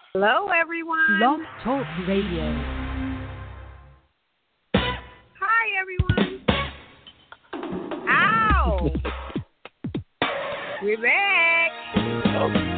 Hello, everyone. Blog Talk Radio. Hi, everyone. Ow. We're back.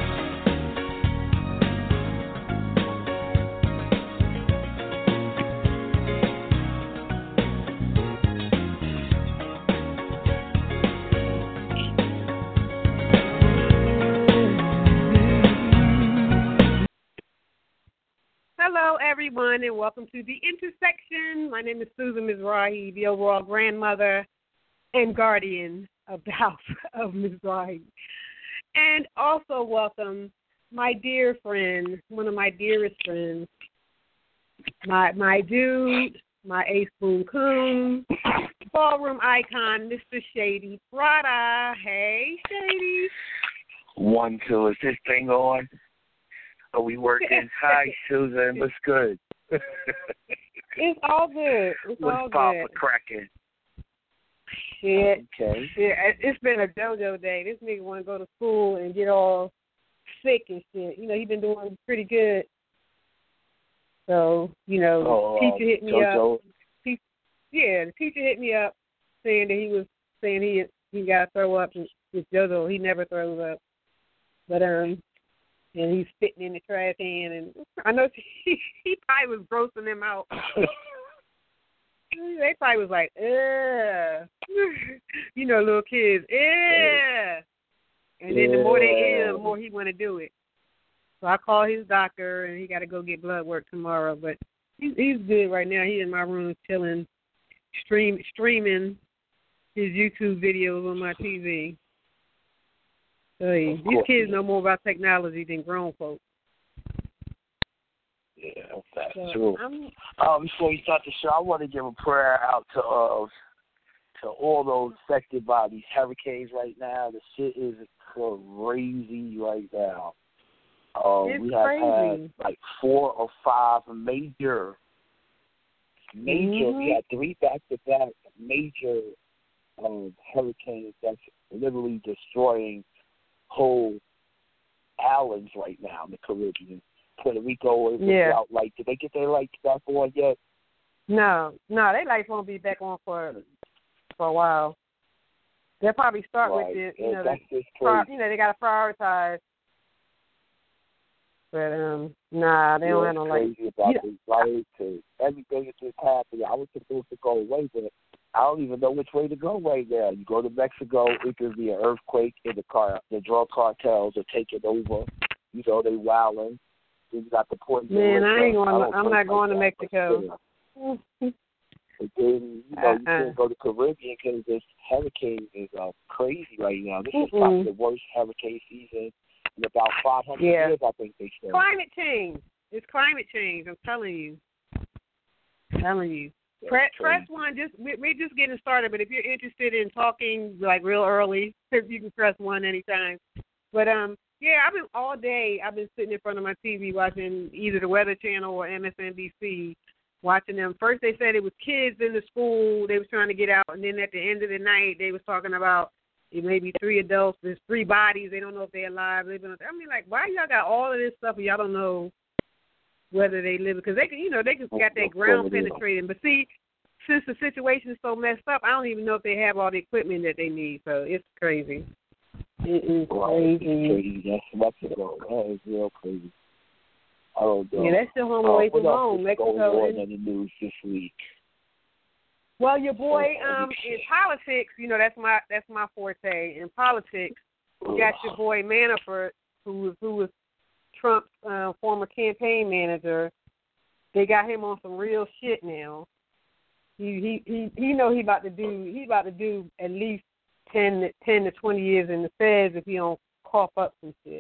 Hello, everyone, and welcome to The Intersection. My name is Susan Mizrahi, the overall grandmother and guardian of the house of Mizrahi. And also welcome my dear friend, one of my dearest friends, my dude, my ace boom coon, ballroom icon, Mr. Shady Prada. Hey, Shady. 1, 2, is this thing on? Are we working? Hi, Susan. What's good? It's all good. It's What's all Papa good. cracking? Shit. Okay. Yeah, it's been a JoJo day. This nigga want to go to school and get all sick and shit. You know, he been doing pretty good. So, you know, teacher hit me JoJo. up. The teacher hit me up saying that he was saying he got to throw up with JoJo. He never throws up. But, and he's spitting in the trash can, and I know he probably was grossing them out. They probably was like, ugh. You know, little kids, ugh. And then the more they ill, the more he want to do it. So I called his doctor, and he got to go get blood work tomorrow. But he's good right now. He's in my room chilling, streaming his YouTube videos on my TV. So these kids know more about technology than grown folks. Yeah, that's true. Before we start the show, I want to give a prayer out to all those affected by these hurricanes right now. The shit is crazy right now. We have had like 4 or 5 major. We had 3 back-to-back major hurricanes that's literally destroying whole islands right now in the Caribbean. Puerto Rico is out. Like, did they get their lights back on yet? No, their lights won't be back on for a while. They'll probably start with the, they got to prioritize. But they don't have no lights. Crazy about these lights and everything that just happened. I was supposed to go away, but I don't even know which way to go right now. You go to Mexico, it could be an earthquake, and the drug cartels are taking over. You know, they wilding. You got the poison. Man, I'm not going to Mexico. And then, you can't go to Caribbean because this hurricane is crazy right now. This is probably the worst hurricane season in about 500 years, I think they said. Climate change. It's climate change. I'm telling you. Press one. We're just getting started. But if you're interested in talking like real early, you can press 1 anytime. But I've been all day. I've been sitting in front of my TV watching either the Weather Channel or MSNBC, watching them. First they said it was kids in the school. They was trying to get out, and then at the end of the night they was talking about it may be 3 adults. There's 3 bodies. They don't know if they're alive. Like, why y'all got all of this stuff and y'all don't know whether they live, because they can got that ground penetrating. But see, since the situation is so messed up, I don't even know if they have all the equipment that they need. So it's crazy. It is crazy. That's Mexico. That is real crazy. I don't know. Yeah, that's still home away from home. Mexico. What else is going on in the news this week? Well, your boy in politics, that's my forte. In politics, you got your boy Manafort, who was Trump's former campaign manager. They got him on some real shit now. He about to do at least 10 to 20 years in the feds if he don't cough up some shit.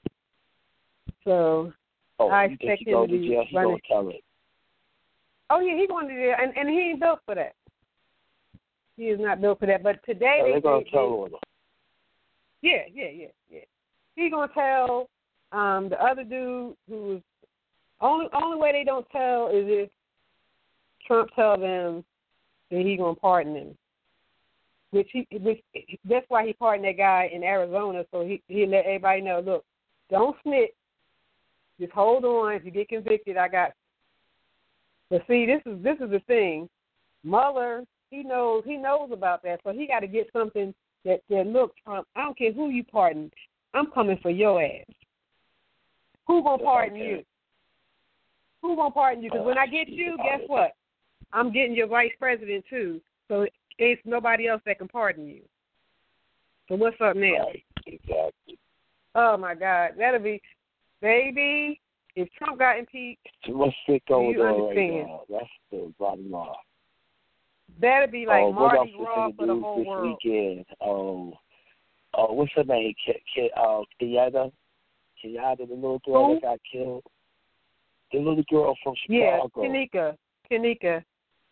So I expect him to be running. Tell it. Oh yeah, he's going to jail, and he ain't built for that. He is not built for that. But today they're going to tell him. Yeah. He's going to tell the other dude who was only way they don't tell is if Trump tell them that he's going to pardon him. Which that's why he pardoned that guy in Arizona, so he let everybody know, look, don't snitch, Just hold on. If you get convicted, I got. But see, this is the thing. Mueller, he knows about that, so he got to get something that look, Trump, I don't care who you pardon, I'm coming for your ass. Who gonna pardon you? Who gonna pardon you? Because when I get you, guess what? I'm getting your vice president too. So it's nobody else that can pardon you. So what's up now? Right, exactly. Oh my God, that'll be, baby. If Trump got impeached, too much shit going on understand? Right now. That's the bottom line. That'd be like Mardi Gras for the whole this world. Weekend. What's her name? Kenyatta, the little girl that got killed. The little girl from Chicago. Yeah, Kanika.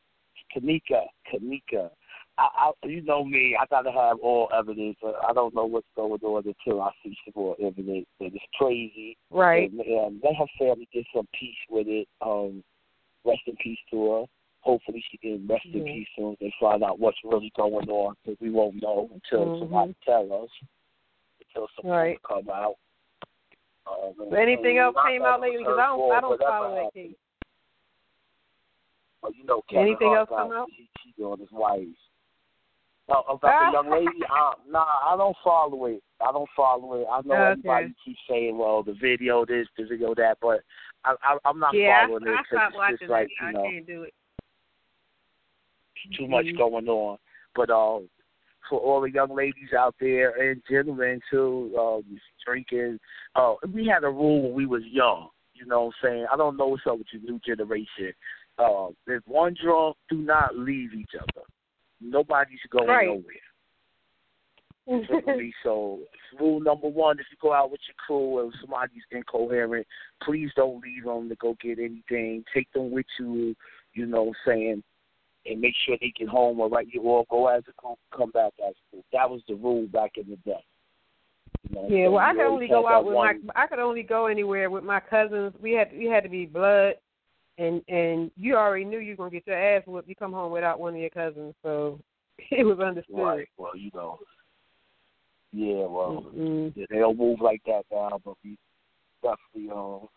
You know me. I gotta have all evidence. I don't know what's going on until I see some more evidence. But it's crazy. Right. And let her family get some peace with it. Rest in peace to her. Hopefully she can rest in peace soon and find out what's really going on, because we won't know until somebody tells us, until something come out. Anything else came out lately? Because I don't follow that case. But you know, anything else come out? She on his wife. About the young lady, I don't follow it. I know everybody keeps saying, well, the video this, the video that, but I'm not following it. I stopped watching it. Like, I can't do it. Too much going on. But for all the young ladies out there and gentlemen too, drinking. We had a rule when we was young. You know what I'm saying? I don't know what's up with your new generation. If one drunk, do not leave each other. Nobody's going nowhere. So rule number one: if you go out with your crew and somebody's incoherent, please don't leave them to go get anything. Take them with you. You know what I'm saying? And make sure they get home or you all go as a group, come back as a group. That was the rule back in the day. You know, yeah, well, I could only go out with I could only go anywhere with my cousins. We had to be blood, and you already knew you were gonna get your ass whooped. You come home without one of your cousins, so it was understood. Right. Well, you know. Yeah. Well, they don't move like that now, but we definitely.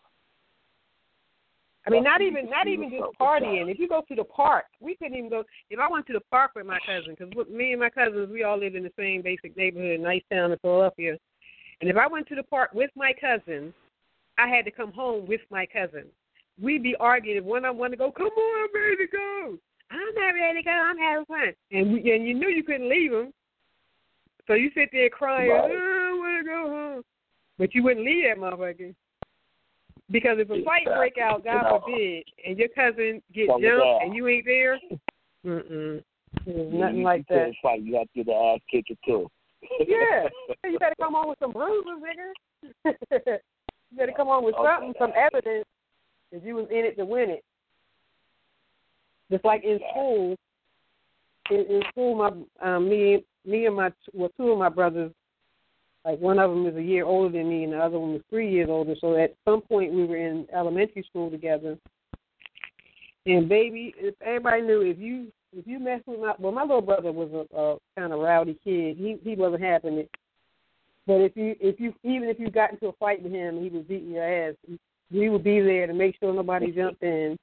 I mean, not even just partying. If you go to the park, we couldn't even go. If I went to the park with my cousin, because me and my cousins, we all live in the same basic neighborhood, nice town in Philadelphia. And if I went to the park with my cousin, I had to come home with my cousin. We'd be arguing. If one of them wanted to go, come on, I'm ready to go. I'm not ready to go. I'm having fun. And you knew you couldn't leave them. So you sit there crying, I want to go home. But you wouldn't leave that motherfucker. Because if a fight break out, God forbid, and your cousin get jumped and you ain't there, nothing like that. Fight. You have to get the ass kicking too. Yeah, you better come on with some bruises, nigga. You better come on with something, some evidence that you was in it to win it. Just like in school. In school, me and two of my brothers. Like one of them is a year older than me, and the other one was 3 years older. So at some point we were in elementary school together. And baby, if everybody knew, if you mess with my little brother was a kind of rowdy kid. He wasn't having it. But if you got into a fight with him, and he was beating your ass. We would be there to make sure nobody jumped in.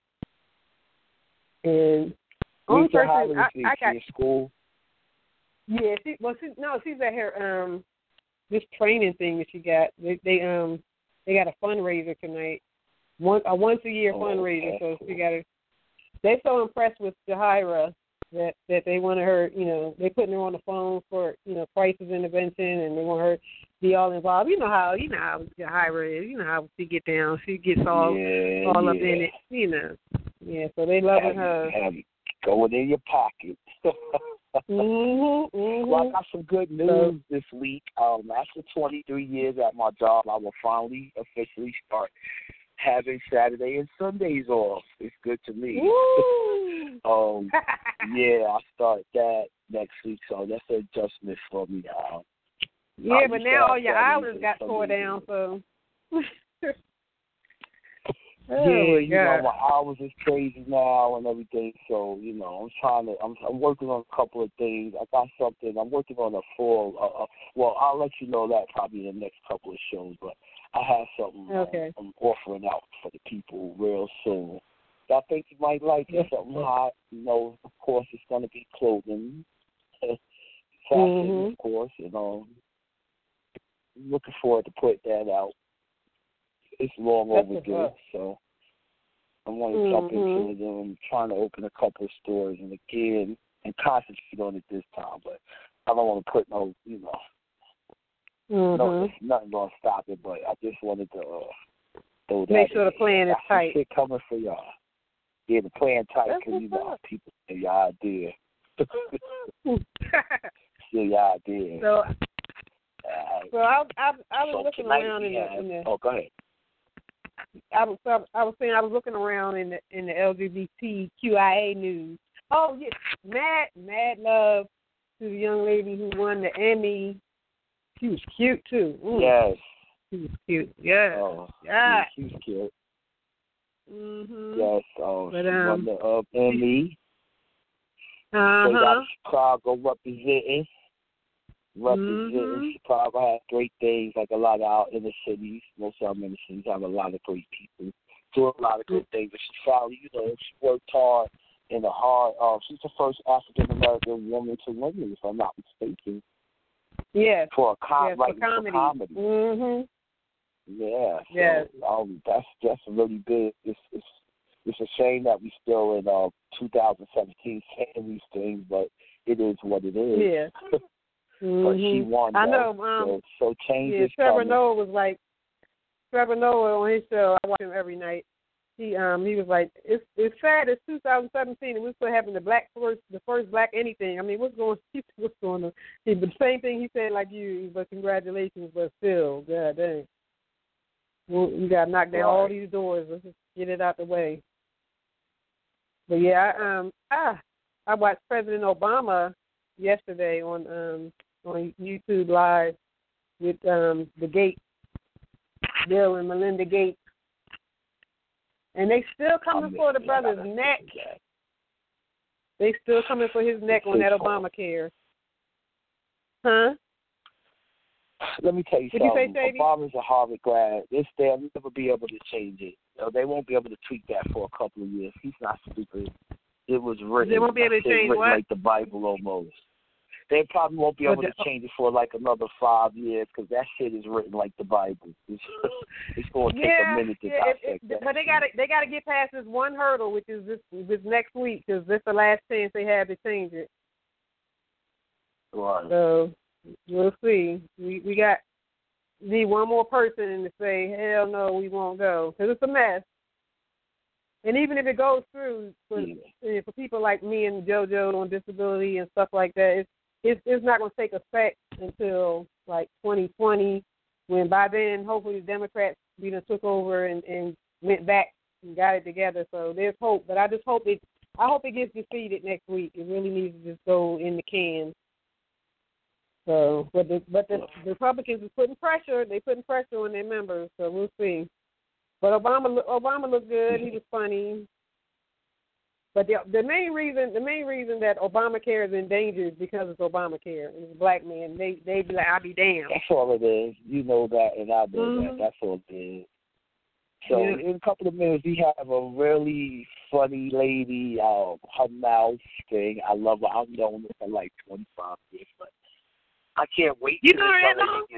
And only person I got in school. Yeah, she's at her this training thing that she got. They got a fundraiser tonight. A once a year fundraiser. So she got they're so impressed with Jahira that they wanted her, they putting her on the phone for, crisis intervention, and they want her to be all involved. You know how Jahira is, how she get down. She gets all up in it, Yeah, so they loving her. Going in your pocket. Well, I got some good news this week. After 23 years at my job, I will finally officially start having Saturday and Sundays off. It's good to me. Yeah, I'll start that next week, so that's an adjustment for me. Yeah, but now all your islands got tore down, so. My hours is crazy now and everything. So, I'm working on a couple of things. I got something. I'm working on a full. I'll let you know that probably in the next couple of shows. But I have something I'm offering out for the people real soon. So I think you might like it. Something hot. You know, of course, it's going to be clothing, fashion, of course. You know, looking forward to put that out. It's long overdue, so I want to jump into it. I'm trying to open a couple of stores and again and concentrate on it this time, but I don't want to put no, you know, no, nothing going to stop it. But I just wanted to throw that. Make sure the plan is tight. Shit coming for y'all. Yeah, the plan tight because you know people say your idea. Still your idea. So I was looking around in the. Oh, go ahead. I was saying I was looking around in the LGBTQIA news. Oh yes, mad love to the young lady who won the Emmy. She was cute too. Yes. She was cute. Yeah. Oh, yeah. She was cute. Yes. Oh, she won the Emmy. So you got Chicago representing. Chicago has great things, like a lot of our inner cities. Most of our inner cities have a lot of great people, do a lot of good things. But she found, you know, she worked hard in the hard. She's the first African American woman to win it, if I'm not mistaken. Yeah. For comedy. Yeah. Yes. So, that's really big. It's a shame that we still in 2017 saying these things, but it is what it is. Yeah. But she won. I know. So change is Trevor coming. Noah was like, Trevor Noah on his show. I watch him every night. He was like, it's sad. It's 2017 and we're still having the first black anything. I mean, what's going on? But the same thing he said like you. But congratulations, but still, god dang. Well, you got to knock down all these doors. Let's just get it out the way. But yeah, I watched President Obama yesterday on YouTube Live with the Gates, Bill and Melinda Gates, and they still coming for the brother's neck. They still coming for his neck on that Obamacare. Huh? Let me tell you something. Obama's a Harvard grad. They'll never be able to change it. They won't be able to tweak that for a couple of years. He's not stupid. It was written. They won't be able to change what? Like the Bible almost. They probably won't be able to change it for like another 5 years because that shit is written like the Bible. It's going to take a minute to dissect that. But they got to get past this one hurdle, which is this next week, because this is the last chance they have to change it. Right. So we'll see. We need one more person to say, hell no, we won't go, because it's a mess. And even if it goes through for people like me and JoJo on disability and stuff like that, it's not going to take effect until like 2020, when by then hopefully the Democrats took over and went back and got it together. So there's hope, but I hope it gets defeated next week. It really needs to just go in the can. So, but the Republicans are putting pressure. They're putting pressure on their members. So we'll see. But Obama looked good. He was funny. But the main reason that Obamacare is in danger is because it's Obamacare. It's a black man. They be like, I'll be damned. That's all it is. You know that, and I know that. That's all it is. So in a couple of minutes, we have a really funny lady. Her mouth thing. I love her. I've known her for like 25 years, but I can't wait. You know her that long?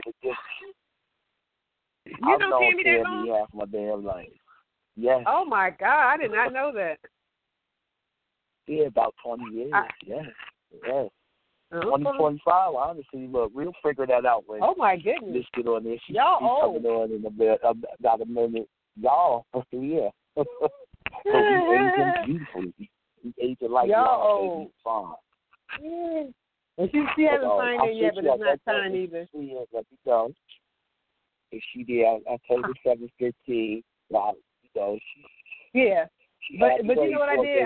You know Tammy that long? Half my damn life. Yes. Oh my God! I did not know that. Yeah, about 20 years. Yes. 2025. Honestly, look, we'll figure that out when. Oh my goodness. Let's get on this. She's old. Coming on in about a minute. Y'all, yeah. But we aging beautifully. We aging like y'all, baby. Fine. Yeah. And she hasn't signed in yet, but it's not signed either. Yeah, let me go. If she did, I told her 7:15. Wow, yeah. But you know what I did?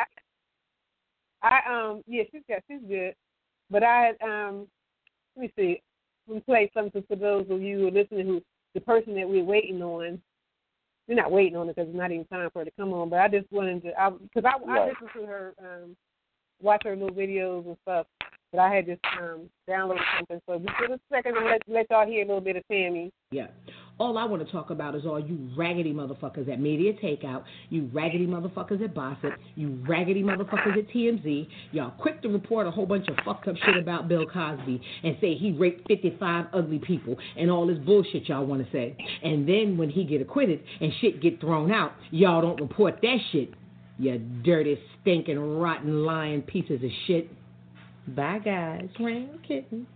She's good. But let me see. We play something for those of you who are listening, the person that we're waiting on. We're not waiting on it because it's not even time for her to come on. But I just wanted to, because I listened to her, watch her little videos and stuff. But I had just downloaded something. So just a second, let y'all hear a little bit of Tammy. Yeah. All I want to talk about is all you raggedy motherfuckers at Media Takeout, you raggedy motherfuckers at Bossip, you raggedy motherfuckers at TMZ. Y'all quick to report a whole bunch of fucked up shit about Bill Cosby and say he raped 55 ugly people and all this bullshit y'all want to say. And then when he get acquitted and shit get thrown out, y'all don't report that shit. You dirty, stinking, rotten, lying pieces of shit. Bye, guys. Ring kitten.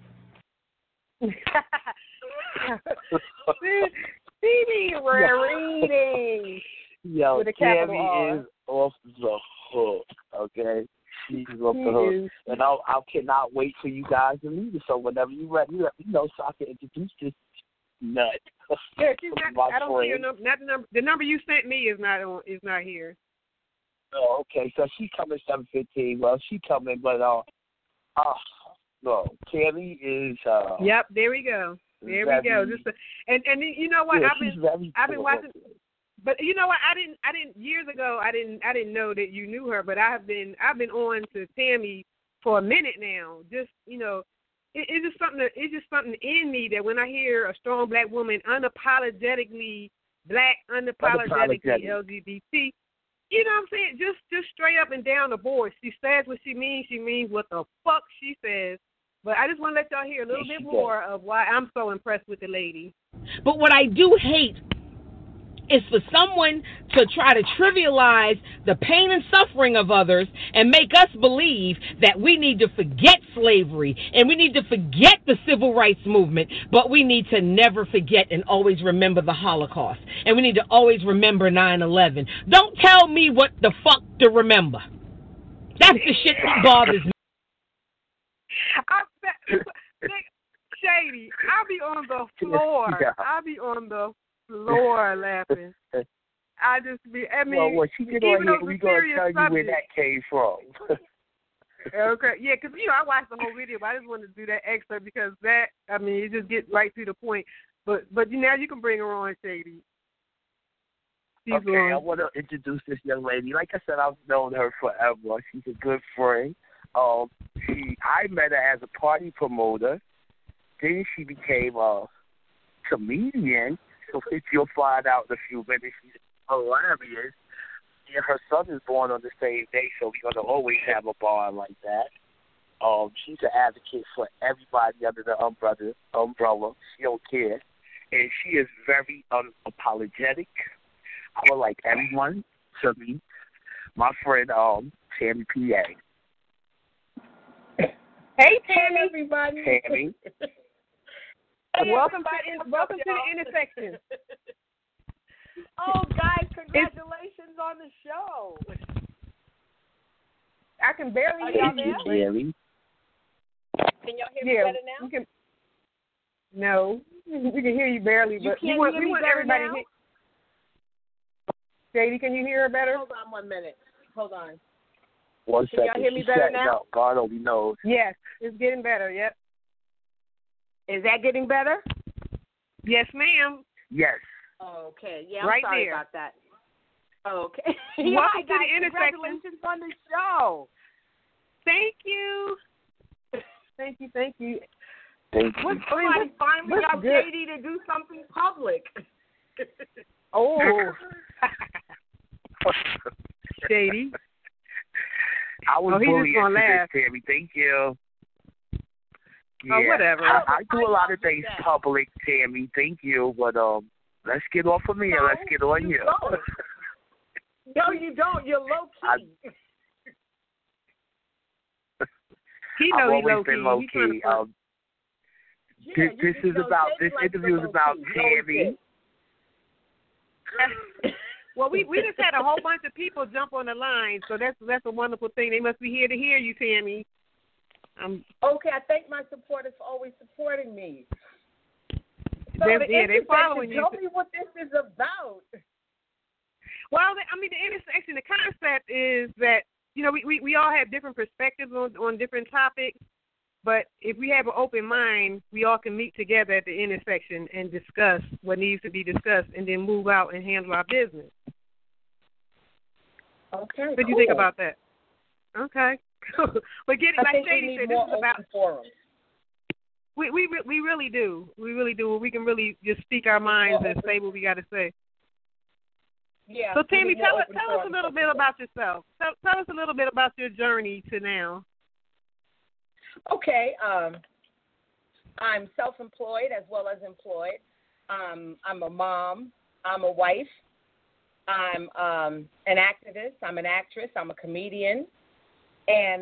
Phoebe, we're reading. Yo, with a capital Tammy R. is off the hook, okay? She's off the hook. And I cannot wait for you guys to meet her. So whenever you're ready, let me know so I can introduce this nut. Yeah, she's not, I don't see your number. Not the number. The number you sent me is not here. Oh, okay. So she coming 7:15. Well, she coming, but no, Tammy is. Yep, there we go. There we go. And you know what? Yeah, I've been watching. But you know what? I didn't years ago. I didn't know that you knew her. But I've been on to Tammy for a minute now. Just it's just something in me that when I hear a strong black woman, unapologetically black, unapologetically LGBT. You know what I'm saying? Just straight up and down the board. She says what she means. She means what the fuck she says. But I just want to let y'all hear a little bit more of why I'm so impressed with the lady. But what I do hate is for someone to try to trivialize the pain and suffering of others and make us believe that we need to forget slavery and we need to forget the civil rights movement, but we need to never forget and always remember the Holocaust. And we need to always remember 9/11. Don't tell me what the fuck to remember. That's the shit that bothers me. Shady, I'll be on the floor. Yeah. I'll be on the floor laughing. Well, she get on here, we're going to tell you where that came from. Okay, yeah, because, I watched the whole video, but I just wanted to do that extra because it just gets right to the point. But now you can bring her on, Shady. I want to introduce this young lady. Like I said, I've known her forever. She's a good friend. I met her as a party promoter. Then she became a comedian. So you'll find out in a few minutes. She's hilarious. And her son is born on the same day, so we're going to always have a bar like that. She's an advocate for everybody under the umbrella. She don't care. And she is very unapologetic. I would like everyone to meet my friend Tammy P.A. Hey, Tammy. Everybody. Tammy. Welcome to the intersection. Oh, guys, congratulations on the show. I can barely hear you. Can y'all hear me better now? No, we can hear you barely, but we want everybody to hear. Shady, can you hear her better? Hold on 1 minute. Hold on. 1 second. Can y'all hear me better now? Up. God only knows. Yes, it's getting better, yep. Is that getting better? Yes, ma'am. Yes. Okay. Yeah, I'm right sorry there. about that. Okay. Welcome to the intersection. Congratulations on the show. Thank you. Thank you. Thank you. Somebody finally got JD to do something public. Oh. Shady. I was bullied into laugh. this, Tammy. Thank you. Yeah, oh, whatever. I do a lot of things public, Tammy. Thank you. But let's get off of me and let's get on you. No, you don't. You're low key. I've always been low key. This interview is about Tammy. Well, we just had a whole bunch of people jump on the line, so that's a wonderful thing. They must be here to hear you, Tammy. Okay, I thank my supporters for always supporting me. So they're following you. Tell me what this is about. Well, the intersection, the concept is that, we all have different perspectives on different topics, but if we have an open mind, we all can meet together at the intersection and discuss what needs to be discussed and then move out and handle our business. Okay, what do you think about that? Okay. But like Shady said, this is about... We really do. We really do. We can really just speak our minds and say what we got to say. Yeah. So, Tammy, tell us a little bit about yourself. Tell us a little bit about your journey to now. Okay. I'm self-employed as well as employed. I'm a mom. I'm a wife. I'm an activist. I'm an actress. I'm a comedian. And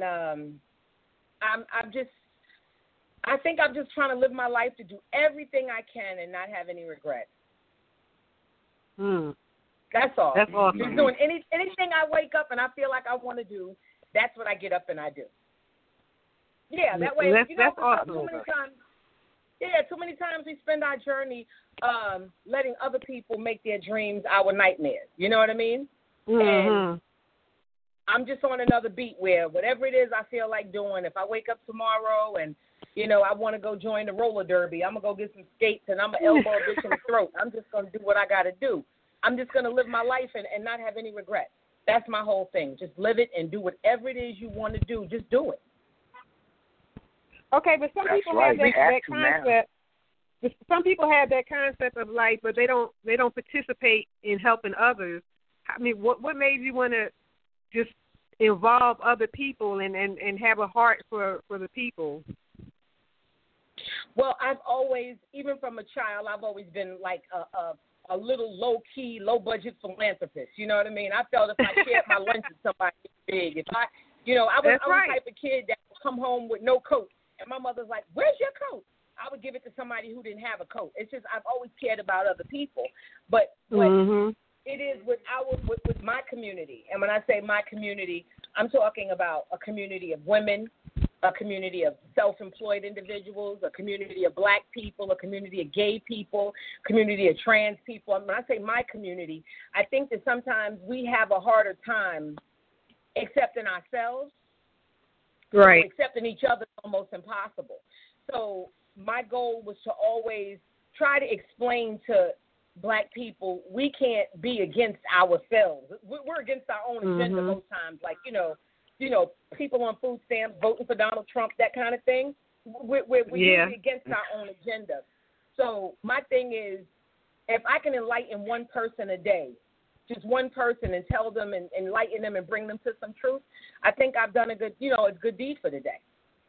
I think I'm just trying to live my life to do everything I can and not have any regrets. That's all. That's awesome. Just doing anything I wake up and I feel like I want to do, that's what I get up and I do. Yeah, that way, that's awesome. Too many times we spend our journey letting other people make their dreams our nightmares. You know what I mean? Mm-hmm. And I'm just on another beat where whatever it is I feel like doing, if I wake up tomorrow and, I want to go join the roller derby, I'm going to go get some skates and I'm going to elbow a bitch in the throat. I'm just going to do what I got to do. I'm just going to live my life and not have any regrets. That's my whole thing. Just live it and do whatever it is you want to do. Just do it. Okay, but some people have that concept. Some people have that concept of life, but they don't participate in helping others. I mean, what made you want to just involve other people and have a heart for the people? Well, I've always, even from a child, I've always been like a little low-key, low-budget philanthropist. You know what I mean? I felt if I shared my lunch with somebody big, if I was the type of kid that would come home with no coat, and my mother's like, "Where's your coat?" I would give it to somebody who didn't have a coat. It's just I've always cared about other people. But it is with my community, and when I say my community, I'm talking about a community of women, a community of self-employed individuals, a community of black people, a community of gay people, a community of trans people. And when I say my community, I think that sometimes we have a harder time accepting ourselves. Right. Accepting each other is almost impossible. So my goal was to always try to explain to black people we can't be against ourselves. We're against our own agenda most times. Like, people on food stamps voting for Donald Trump, that kind of thing. We're usually against our own agenda. So my thing is, if I can enlighten one person a day, just one person, and tell them and enlighten them and bring them to some truth, I think I've done a good deed for the day.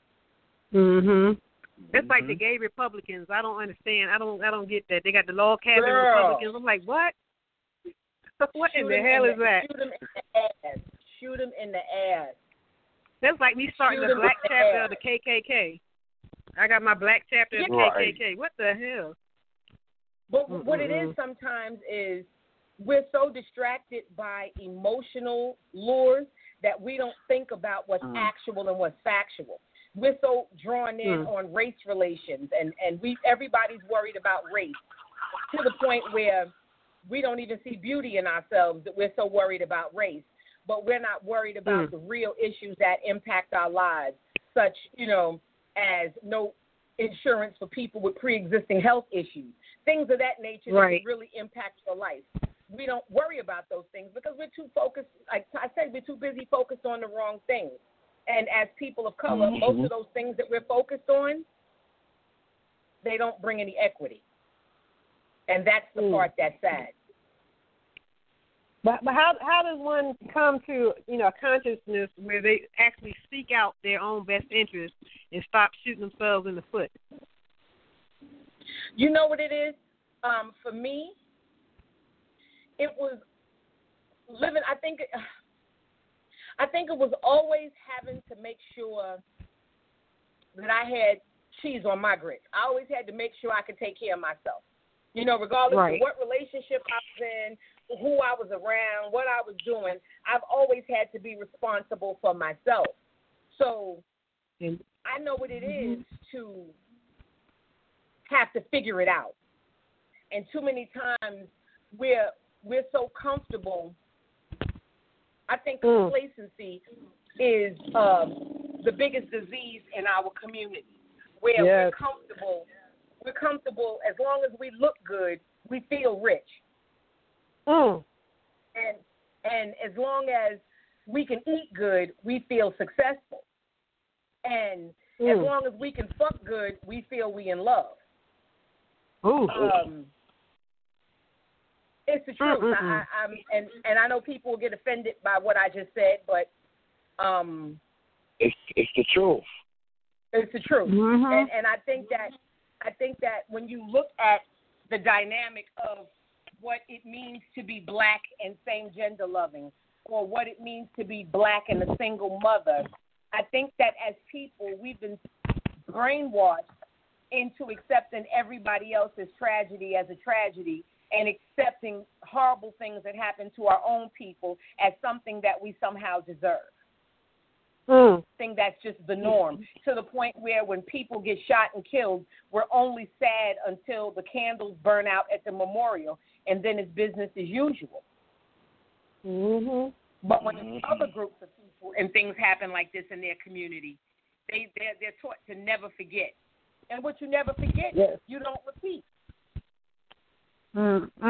It's like the gay Republicans. I don't understand. I don't get that. They got the log cabin Republicans. I'm like, what? What in the hell is that? Shoot them in the ass. That's like me starting the black chapter of the KKK. I got my black chapter of the KKK. What the hell? But what it is sometimes is we're so distracted by emotional lures that we don't think about what's actual and what's factual. We're so drawn in on race relations, and everybody's worried about race to the point where we don't even see beauty in ourselves, that we're so worried about race. But we're not worried about the real issues that impact our lives, such, as no insurance for people with pre-existing health issues, things of that nature that can really impact your life. We don't worry about those things because we're too focused. Like I said, we're too busy focused on the wrong things. And as people of color, most of those things that we're focused on, they don't bring any equity. And that's the part that's sad. But how does one come to, a consciousness where they actually seek out their own best interests and stop shooting themselves in the foot? You know what it is? For me, it was living, I think it was always having to make sure that I had cheese on my grits. I always had to make sure I could take care of myself. Regardless of what relationship I was in, who I was around, what I was doing, I've always had to be responsible for myself. So I know what it is to have to figure it out. And too many times we're so comfortable. I think complacency is the biggest disease in our community, where we're comfortable. We're comfortable as long as we look good, we feel rich. And as long as we can eat good, we feel successful. And as long as we can fuck good, we feel we in love. Ooh. It's the truth. And I know people will get offended by what I just said, but it's the truth. It's the truth. Mm-hmm. And I think that when you look at the dynamic of what it means to be black and same gender loving, or what it means to be black and a single mother, I think that as people we've been brainwashed into accepting everybody else's tragedy as a tragedy, and accepting horrible things that happen to our own people as something that we somehow deserve. I think that's just the norm, to the point where when people get shot and killed, we're only sad until the candles burn out at the memorial, and then it's business as usual. But when other groups of people and things happen like this in their community, they're taught to never forget. And what you never forget, you don't repeat. So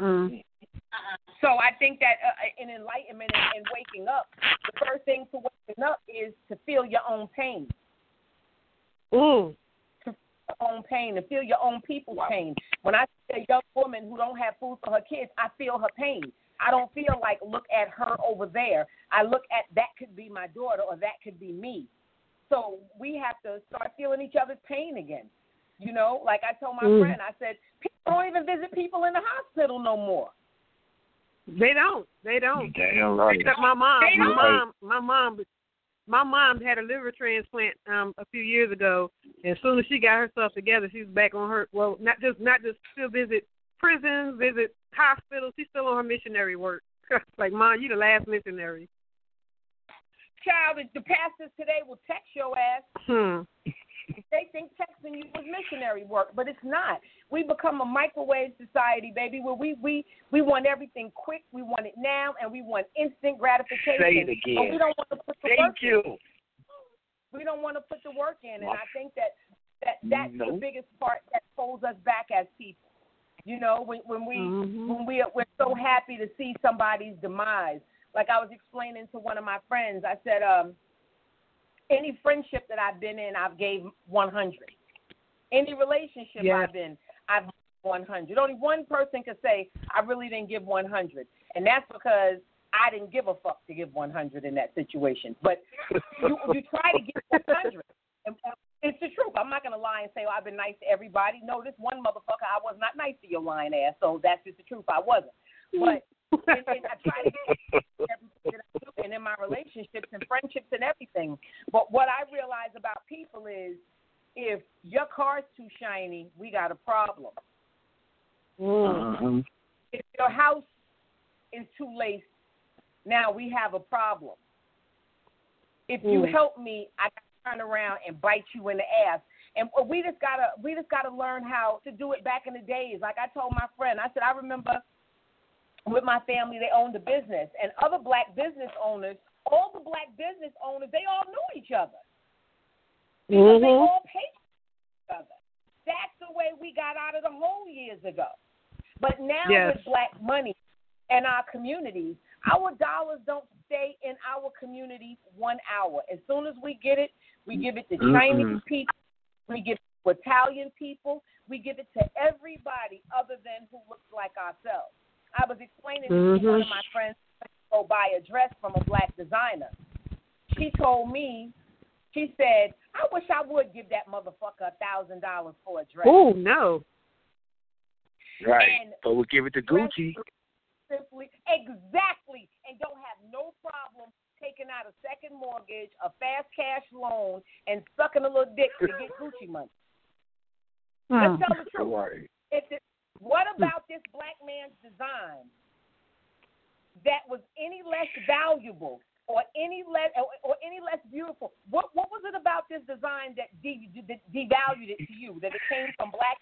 I think that in enlightenment and waking up, the first thing to waking up is to feel your own pain. To feel your own pain and feel your own people's pain. When I see a young woman who don't have food for her kids, I feel her pain. I don't feel like, look at her over there. I look at, that could be my daughter or that could be me. So we have to start feeling each other's pain again. You know, like I told my friend, I said, people don't even visit people in the hospital no more. They don't. Damn right. Except my mom. My mom had a liver transplant a few years ago, and as soon as she got herself together, she's back on her. Well, not just still visit prisons, visit hospitals. She's still on her missionary work. Like, Mom, you the last missionary. Child, the pastors today will text your ass. They think texting you is missionary work, but it's not. We become a microwave society, baby, where we want everything quick, we want it now, and we want instant gratification. Say it again. But we don't want to put the Thank work you. in. We don't want to put the work in, and I think that's the biggest part that holds us back as people. You know, when we're so happy to see somebody's demise. Like I was explaining to one of my friends, I said, any friendship that I've been in, I've gave 100. Any relationship I've been, I've given 100. Only one person could say, I really didn't give 100. And that's because I didn't give a fuck to give 100 in that situation. But you try to give 100. And it's the truth. I'm not going to lie and say, oh, I've been nice to everybody. No, this one motherfucker, I was not nice to your lying ass. So that's just the truth. I wasn't. But and I try to get everything that I do, and in my relationships and friendships and everything. But what I realize about people is, if your car's too shiny, we got a problem. If your house is too laced, now we have a problem. If you help me, I got to turn around and bite you in the ass. And we just gotta learn how to do it back in the days. Like I told my friend, I said, I remember with my family, they owned a business, and other black business owners, all the black business owners, they all knew each other. Because they all paid each other. That's the way we got out of the hole years ago. But now with black money and our communities, our dollars don't stay in our community 1 hour. As soon as we get it, we give it to Chinese people, we give it to Italian people, we give it to everybody other than who looks like ourselves. I was explaining to one of my friends to go buy a dress from a black designer. She told me, she said, I wish I would give that motherfucker $1,000 for a dress. Oh, no. Right. But we'll give it to Gucci. Exactly. And don't have no problem taking out a second mortgage, a fast cash loan, and sucking a little dick to get Gucci money. Let's tell the truth. Right. What about this black man's design that was any less valuable or any less beautiful? What was it about this design that devalued it to you? That it came from black?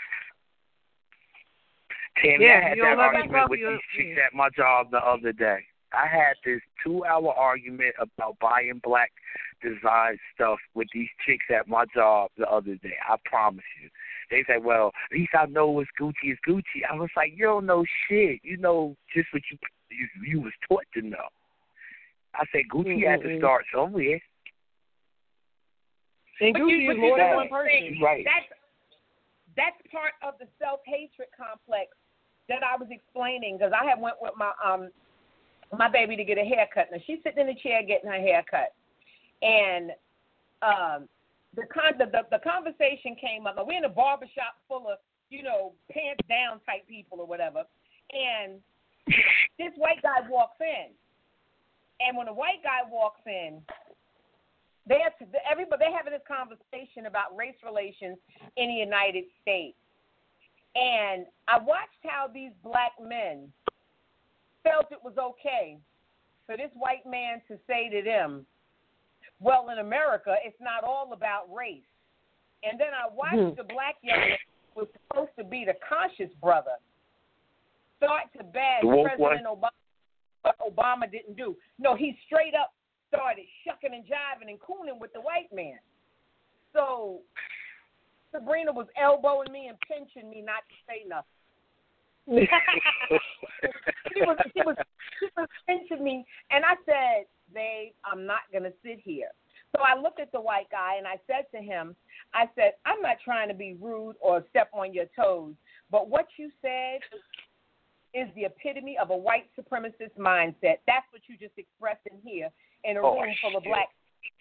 Tammy, I had that argument with these chicks at my job the other day. I had this 2-hour argument about buying black design stuff with these chicks at my job the other day. I promise you. They say, well, at least I know what's Gucci is Gucci. I was like, you don't know shit. You know just what you was taught to know. I said, Gucci had to start somewhere. And Gucci is more than one person. Right. That's part of the self-hatred complex that I was explaining, because I had went with my baby to get a haircut. Now she's sitting in the chair getting her hair cut, and the conversation came up. Now we're in a barbershop full of, you know, pants down type people or whatever, and this white guy walks in, and when the white guy walks in, they're having this conversation about race relations in the United States. And I watched how these black men felt it was okay for this white man to say to them, well, in America, it's not all about race. And then I watched the black young man who was supposed to be the conscious brother start to bag President Obama what Obama didn't do. No, he straight up started shucking and jiving and cooning with the white man. So Sabrina was elbowing me and pinching me not to say nothing. she was pinching me, and I said, babe, I'm not going to sit here. So I looked at the white guy, and I said to him, I said, I'm not trying to be rude or step on your toes, but what you said is the epitome of a white supremacist mindset. That's what you just expressed in here in a room full of black.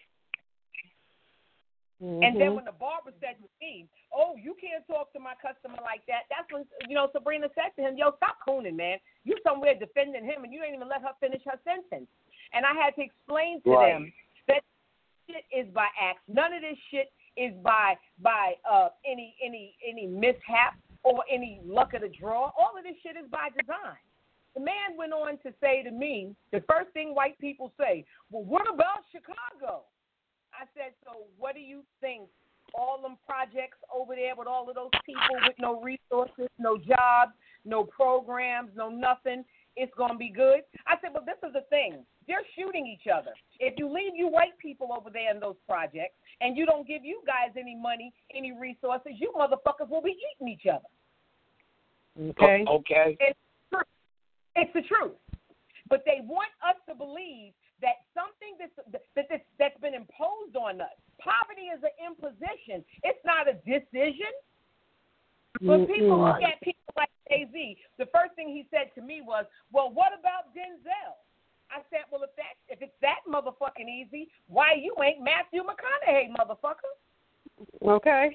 And then when the barber said to me, oh, you can't talk to my customer like that, that's when, you know, Sabrina said to him, yo, stop cooning, man. You somewhere defending him, and you ain't even let her finish her sentence. And I had to explain to them that shit is by acts. None of this shit is by any mishap or any luck of the draw. All of this shit is by design. The man went on to say to me, the first thing white people say, well, what about Chicago? I said, so what do you think? All them projects over there with all of those people with no resources, no jobs, no programs, no nothing, it's going to be good? I said, well, this is the thing. They're shooting each other. If you leave you white people over there in those projects and you don't give you guys any money, any resources, you motherfuckers will be eating each other. Okay. Okay. It's the truth. But they want us to believe that something that's been imposed on us. Poverty is an imposition. It's not a decision. When people look at people like Jay-Z, the first thing he said to me was, well, what about Denzel? I said, well, if it's that motherfucking easy, why you ain't Matthew McConaughey, motherfucker? Okay.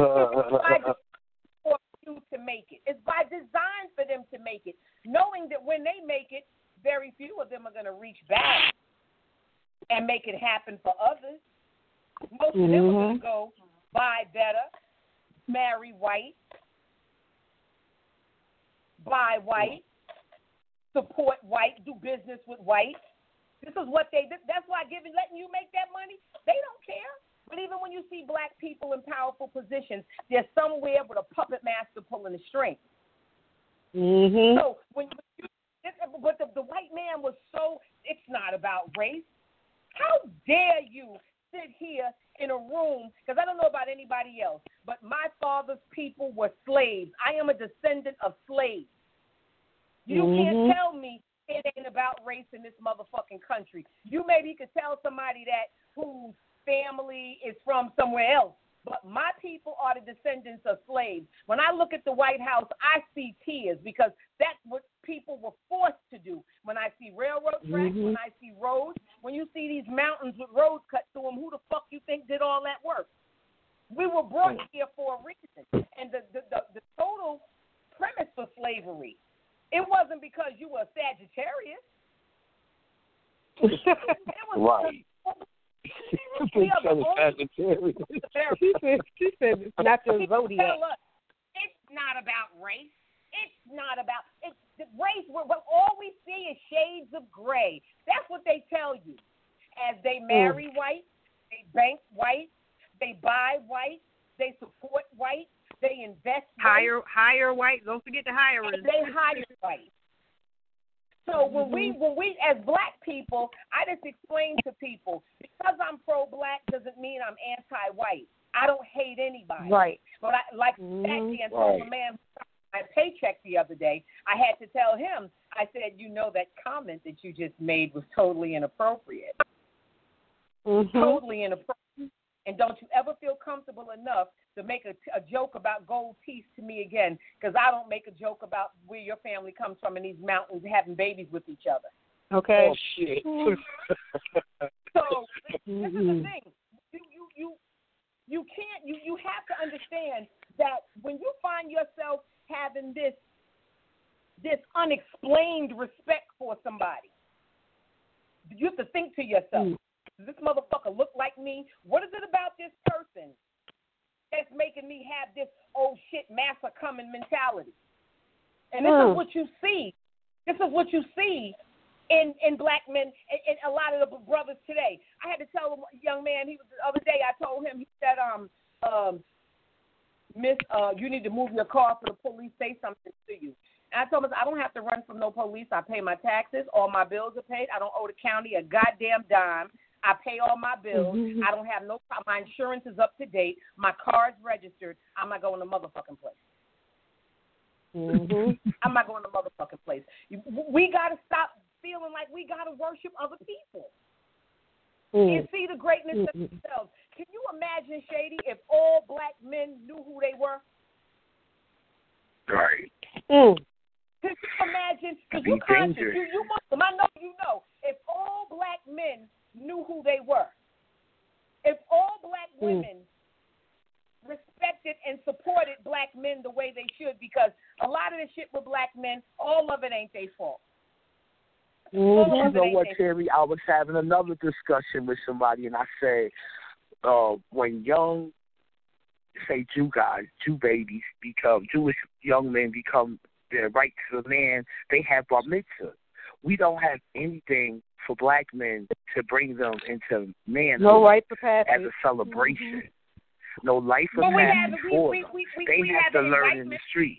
For you to make it. It's by design for them to make it, knowing that when they make it, very few of them are going to reach back and make it happen for others. Most of them are going to go buy better, marry white, buy white, support white, do business with white. This is what that's why letting you make that money, they don't care. But even when you see black people in powerful positions, they're somewhere with a puppet master pulling the strings. So but the white man was so, it's not about race. How dare you sit here in a room, because I don't know about anybody else, but my father's people were slaves. I am a descendant of slaves. You can't tell me it ain't about race in this motherfucking country. You maybe could tell somebody that whose family is from somewhere else, but my people are the descendants of slaves. When I look at the White House, I see tears, because that's what people were forced to do. When I see railroad tracks, when I see roads, when you see these mountains with roads cut through them, who the fuck you think did all that work? We were brought here for a reason. And the total premise for slavery, it wasn't because you were a Sagittarius. It was She said it's not the zodiac. It's not about race. It's not about race. All we see is shades of gray. That's what they tell you. As they marry white, they bank white, they buy white, they support white, they invest white. Hire white. Don't forget the hirers. They hire white. So when we as black people, I just explain to people, because I'm pro-black doesn't mean I'm anti-white. I don't hate anybody. Right. But I told the man my paycheck the other day, I had to tell him, I said, you know, that comment that you just made was totally inappropriate. Totally inappropriate. And don't you ever feel comfortable enough to make a joke about gold teeth to me again, because I don't make a joke about where your family comes from in these mountains having babies with each other. Okay. Oh, shit. So this is the thing. You can't. You have to understand that when you find yourself having this unexplained respect for somebody, you have to think to yourself, does this motherfucker look like me? What is it about this person that's making me have this oh shit massa coming mentality? And this is what you see. This is what you see in black men and a lot of the brothers today. I had to tell a young man, the other day I told him, he said, Miss, you need to move your car for the police say something to you. And I told him, I don't have to run from no police. I pay my taxes. All my bills are paid. I don't owe the county a goddamn dime. I pay all my bills. I don't have no problem. My insurance is up to date. My car is registered. I'm not going to motherfucking place. I'm not going to motherfucking place. We got to stop feeling like we got to worship other people and see the greatness of themselves. Can you imagine, Shady, if all black men knew who they were? Right. Can you imagine? Because you conscious, you Muslim, I know you know. If all black men knew who they were, if all black women respected and supported black men the way they should, because a lot of the shit with black men, all of it ain't their fault. You know what, Terry? I was having another discussion with somebody, and I said, when young, say Jew babies Jewish young men become their right to the land, they have bar mitzvah. We don't have anything for black men to bring them into manhood. No right for passage. As a celebration. No life of passage for them. They have to learn in the street.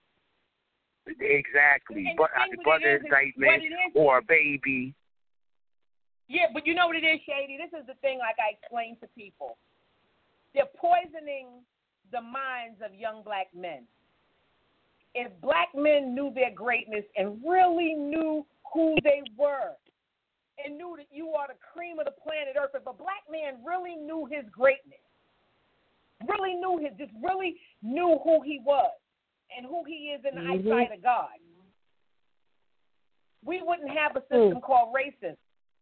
Exactly. But brother indictment or a baby. Yeah, but you know what it is, Shady? This is the thing, like I explained to people. They're poisoning the minds of young black men. If black men knew their greatness and really knew who they were and knew that you are the cream of the planet Earth, if a black man really knew his greatness, really knew who he was and who he is in the eyesight of God, we wouldn't have a system called racism.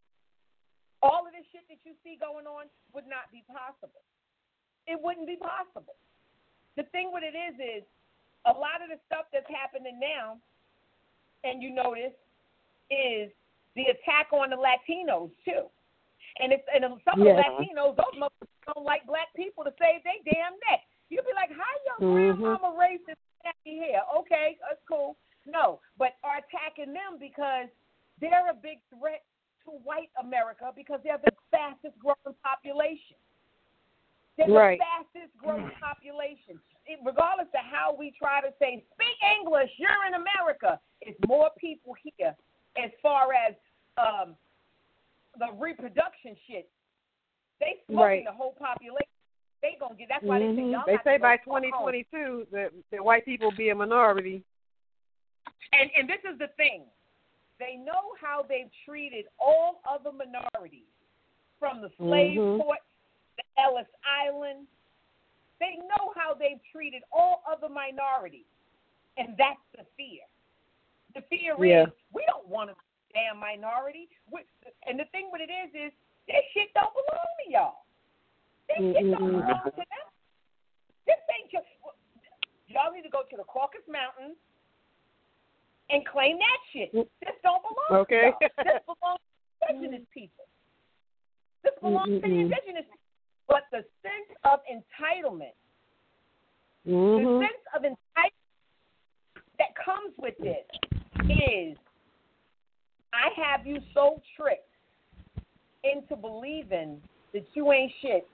All of this shit that you see going on would not be possible. It wouldn't be possible. The thing with it is a lot of the stuff that's happening now, and you notice, is the attack on the Latinos too. And some of the Latinos, those motherfuckers don't like black people to save their damn neck. You'd be like, how your grandmama racist nappy hair? Okay, that's cool. No, but are attacking them because they're a big threat to white America because they're the fastest growing population. They're the fastest growing population. Regardless of how we try to say, speak English, you're in America, it's more people here as far as the reproduction shit. They smoking the whole population. They gonna get. That's why they say y'all. They say by 2022 that white people will be a minority. And this is the thing. They know how they've treated all other minorities, from the slave port to Ellis Island. They know how they've treated all other minorities, and that's the fear. The fear is we don't want a damn minority. And the thing with it is this shit don't belong to y'all. This shit don't belong to them. This ain't y'all need to go to the Caucasus Mountains and claim that shit. This don't belong to y'all. This belongs to indigenous people. This belongs to the indigenous people. But the sense of entitlement, the sense of entitlement that comes with this is, I have you so tricked into believing that you ain't shit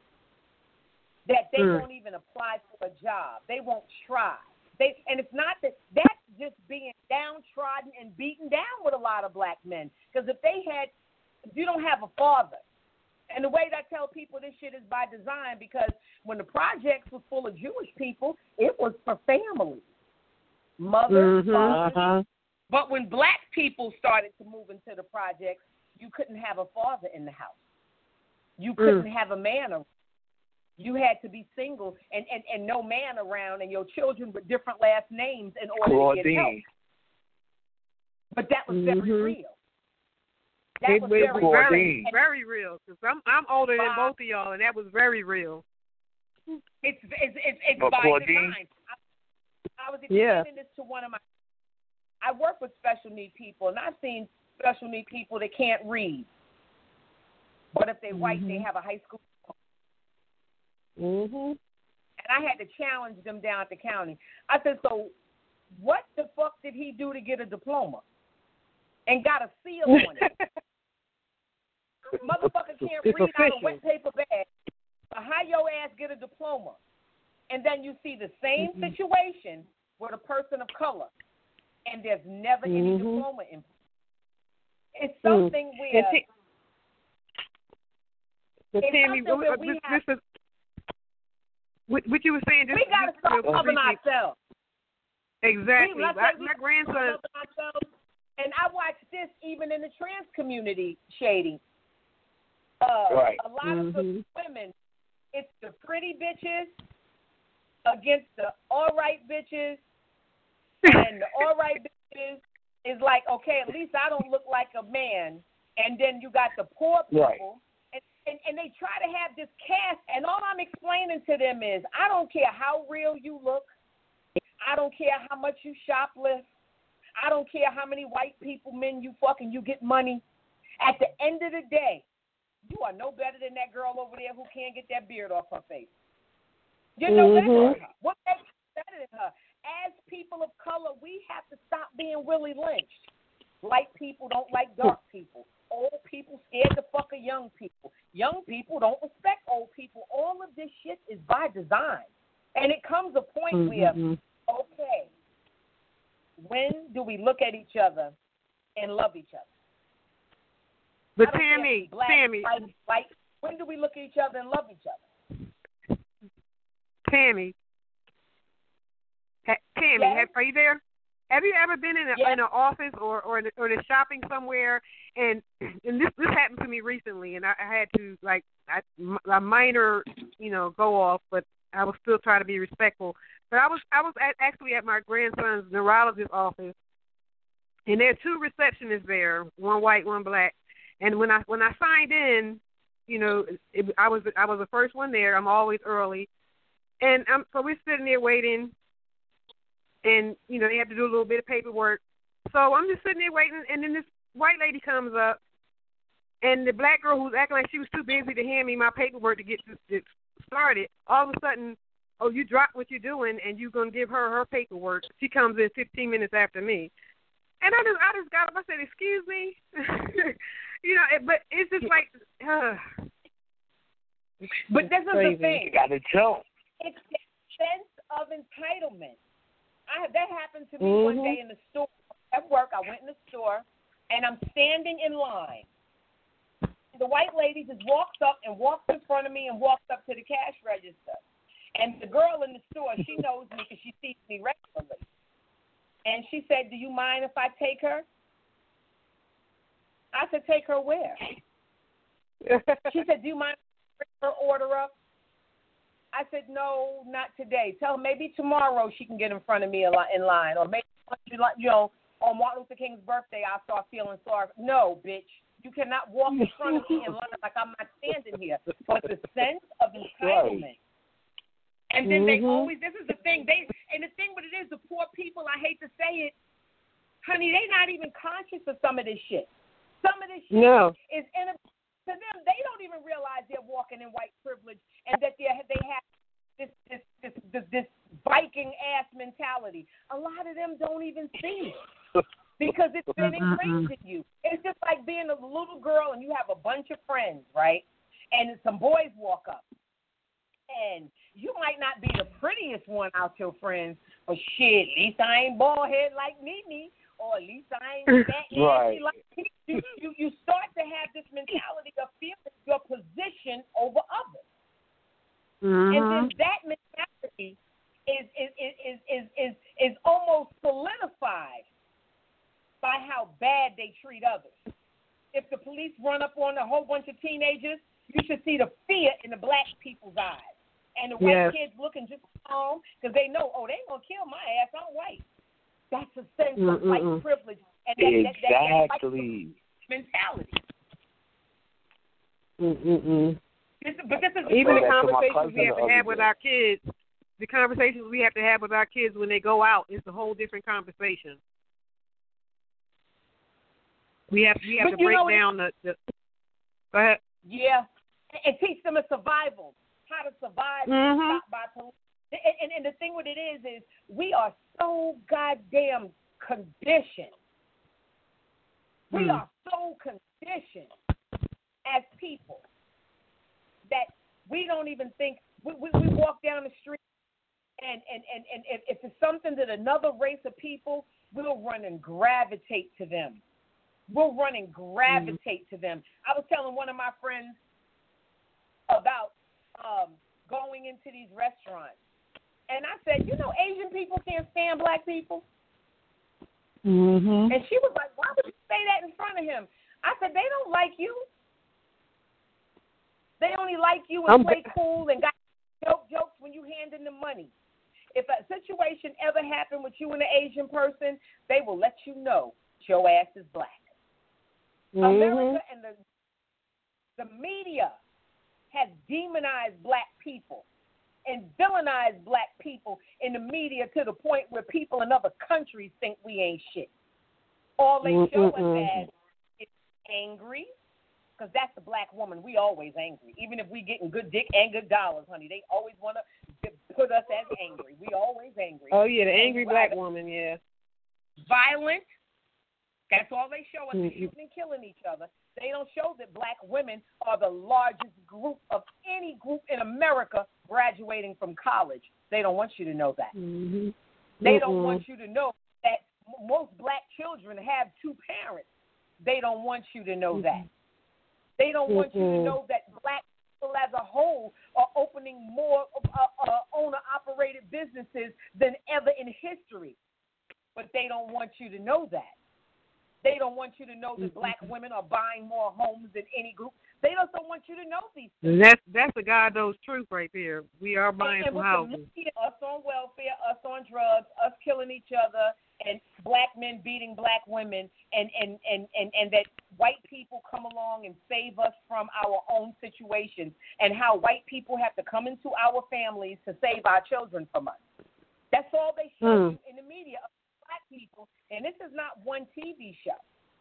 that they won't even apply for a job. They won't try. And it's not that's just being downtrodden and beaten down with a lot of black men. Because if you don't have a father. And the way that I tell people this shit is by design, because when the projects were full of Jewish people, it was for families, mothers, fathers. But when black people started to move into the projects, you couldn't have a father in the house. You couldn't have a man around. You had to be single and no man around and your children with different last names in order to get help. But that was very real. That was very real. Cause I'm older than both of y'all, and that was very real. It's by design. I was explaining this to one of my. I work with special need people, and I've seen special need people that can't read, but if they're white, they have a high school. And I had to challenge them down at the county. I said, so what the fuck did he do to get a diploma and got a seal on it? Motherfucker can't read out a wet paper bag. So how your ass get a diploma? And then you see the same situation with a person of color, and there's never any diploma in. It's something where. Tammy, what you were saying, we got to stop loving ourselves. Exactly. My grandson. And I watch this even in the trans community, Shady. A lot of the women, it's the pretty bitches against the all right bitches. And the all right bitches is like, okay, at least I don't look like a man. And then you got the poor people. Right. And they try to have this caste, and all I'm explaining to them is, I don't care how real you look. I don't care how much you shoplift. I don't care how many white people, men you fuck, and you get money. At the end of the day, you are no better than that girl over there who can't get that beard off her face. You're no better than her. What makes you better than her? As people of color, we have to stop being Willie lynched. Light people don't like dark people. Old people scared the fuck of young people. Young people don't respect old people. All of this shit is by design. And it comes a point where, okay, when do we look at each other and love each other? But Tammy, white, when do we look at each other and love each other? Tammy, yes? Are you there? Have you ever been in an office or in a shopping somewhere, and this happened to me recently, and I had to a minor, go off, but I was still trying to be respectful. But I was actually at my grandson's neurologist office, and there are two receptionists there, one white, one black. And when I signed in, I was the first one there. I'm always early, and so we're sitting there waiting. And, they have to do a little bit of paperwork. So I'm just sitting there waiting, and then this white lady comes up, and the black girl who's acting like she was too busy to hand me my paperwork to get started, all of a sudden, you dropped what you're doing, and you're going to give her paperwork. She comes in 15 minutes after me. And I just got up. I said, excuse me? But it's just like, But this is the thing. You got to tell. It's a sense of entitlement. That happened to me one day in the store. At work, I went in the store, and I'm standing in line. The white lady just walks up and walks in front of me and walks up to the cash register. And the girl in the store, she knows me because she sees me regularly. And she said, do you mind if I take her? I said, take her where? She said, do you mind if I bring her order up? I said, no, not today. Tell her maybe tomorrow she can get in front of me in line. Or maybe, on Martin Luther King's birthday, I'll start feeling sorry. No, bitch. You cannot walk in front of me in line like I'm not standing here. But the sense of entitlement. And then they always, this is the thing, and the thing what it is, the poor people, I hate to say it, honey, they not even conscious of some of this shit. Some of this shit is to them, they don't even realize they're walking in white privilege and that they have this Viking ass mentality. A lot of them don't even see it because it's been ingrained in you. It's just like being a little girl and you have a bunch of friends, right? And some boys walk up, and you might not be the prettiest one out your friends, but shit, at least I ain't bald head like Mimi. Or at least I ain't that nasty like you start to have this mentality of feeling your position over others. And then that mentality is almost solidified by how bad they treat others. If the police run up on a whole bunch of teenagers, you should see the fear in the black people's eyes. And the white kids looking just calm because they know, they ain't going to kill my ass. I'm white. That's a sense of white privilege. And that mentality. But this is even the conversations we have to have with our kids. The conversations we have to have with our kids when they go out is a whole different conversation. We have to break down the. Go ahead. Yeah, and teach them a survival, how to survive and stop by police. And the thing with it is we are so goddamn conditioned. We are so conditioned as people that we don't even think. We walk down the street and if it's something that another race of people, we'll run and gravitate to them. We'll run and gravitate to them. I was telling one of my friends about going into these restaurants. And I said, Asian people can't stand black people. And she was like, why would you say that in front of him? I said, they don't like you. They only like you and play cool and got jokes when you hand in the money. If a situation ever happened with you and an Asian person, they will let you know your ass is black. America and the media has demonized black people and villainized black people in the media to the point where people in other countries think we ain't shit. All they show us as is angry, because that's the black woman. We always angry. Even if we getting good dick and good dollars, honey, they always want to put us as angry. We always angry. Oh, yeah, the angry black woman, yeah. Violent. That's all they show us, shooting and killing each other. They don't show that black women are the largest group of any group in America graduating from college. They don't want you to know that. They don't want you to know that most black children have two parents. They don't want you to know that. They don't want you to know that black people as a whole are opening more owner-operated businesses than ever in history. But they don't want you to know that. They don't want you to know that black women are buying more homes than any group. They also want you to know these things. That's a God knows truth right there. We are buying some houses. Us on welfare, us on drugs, us killing each other, and black men beating black women, and that white people come along and save us from our own situations, and how white people have to come into our families to save our children from us. That's all they show you in the media. Black people, and this is not one TV show.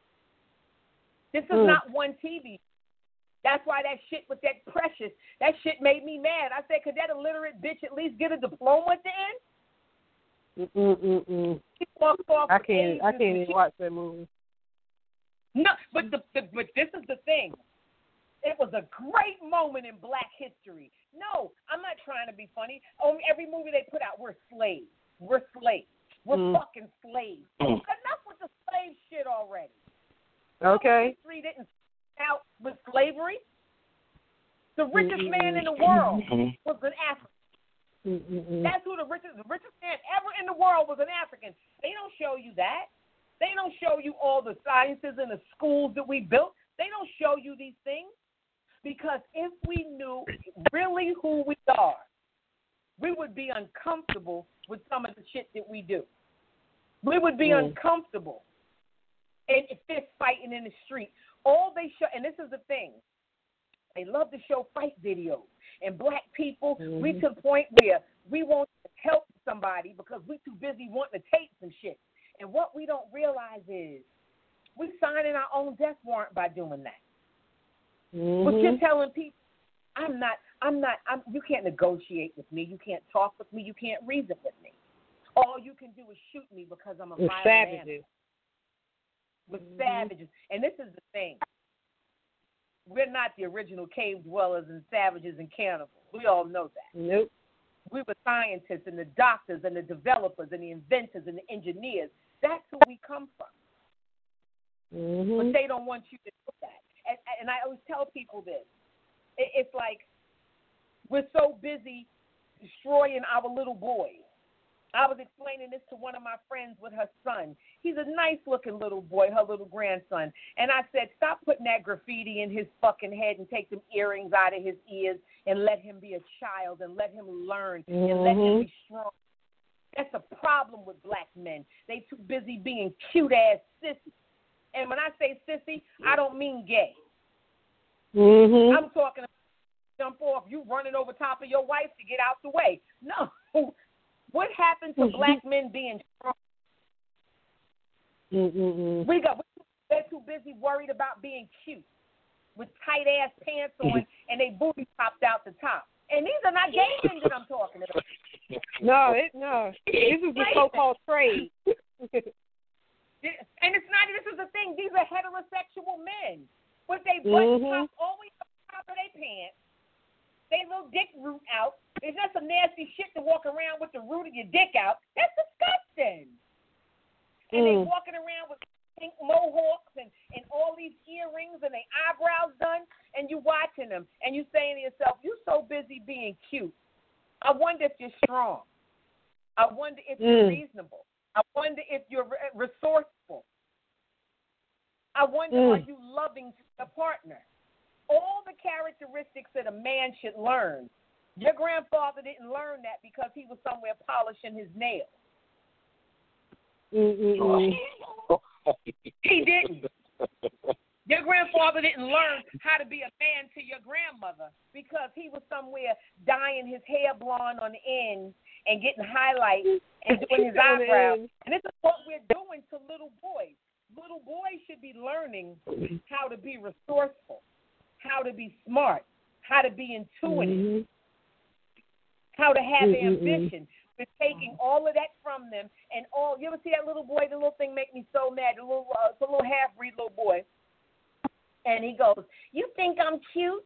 This is not one TV show. That's why that shit with that Precious, that shit made me mad. I said, could that illiterate bitch at least get a diploma at the end? I can't even watch that movie. No, but this is the thing. It was a great moment in black history. No, I'm not trying to be funny. Every movie they put out, we're slaves. We're slaves. We're fucking slaves. Enough with the slave shit already. Okay. History didn't out with slavery. The richest man in the world was an African. That's who the richest man ever in the world was, an African. They don't show you that. They don't show you all the sciences and the schools that we built. They don't show you these things, because if we knew really who we are, we would be uncomfortable with some of the shit that we do. We would be uncomfortable and fist fighting in the street. All they show, and this is the thing, they love to show fight videos. And black people, we to the point where we want to help somebody because we too busy wanting to tape some shit. And what we don't realize is we're signing our own death warrant by doing that. But you're telling people, you can't negotiate with me. You can't talk with me. You can't reason with me. All you can do is shoot me because I'm a violent animal. With savages. And this is the thing. We're not the original cave dwellers and savages and cannibals. We all know that. Nope. We were scientists and the doctors and the developers and the inventors and the engineers. That's who we come from. But they don't want you to know that. And I always tell people this. It's like we're so busy destroying our little boys I was explaining this to one of my friends with her son. He's a nice-looking little boy, her little grandson. And I said, stop putting that graffiti in his fucking head and take them earrings out of his ears and let him be a child and let him learn and let him be strong. That's a problem with black men. They too busy being cute-ass sissies. And when I say sissy, I don't mean gay. I'm talking about jump off, you running over top of your wife to get out the way. No. What happened to black men being strong? They're too busy worried about being cute with tight-ass pants on and they booty popped out the top. And these are not gay men that I'm talking about. No. This is the so-called trade. And it's not, this is the thing, these are heterosexual men with their butt popped all the way up the top of their pants, they little dick root out. It's just some nasty shit to walk around with the root of your dick out. That's disgusting. And they walking around with pink mohawks and all these earrings and their eyebrows done, and you watching them, and you saying to yourself, you're so busy being cute. I wonder if you're strong. I wonder if you're reasonable. I wonder if you're resourceful. I wonder, are you loving to the partner? All the characteristics that a man should learn. Your grandfather didn't learn that because he was somewhere polishing his nails. He didn't. Your grandfather didn't learn how to be a man to your grandmother because he was somewhere dyeing his hair blonde on the end and getting highlights and doing his eyebrows. And this is what we're doing to little boys. Little boys should be learning how to be resourceful, how to be smart, how to be intuitive, how to have ambition. We're taking all of that from them, and all. You ever see that little boy? The little thing make me so mad. It's a little half-breed little boy, and he goes, "You think I'm cute?"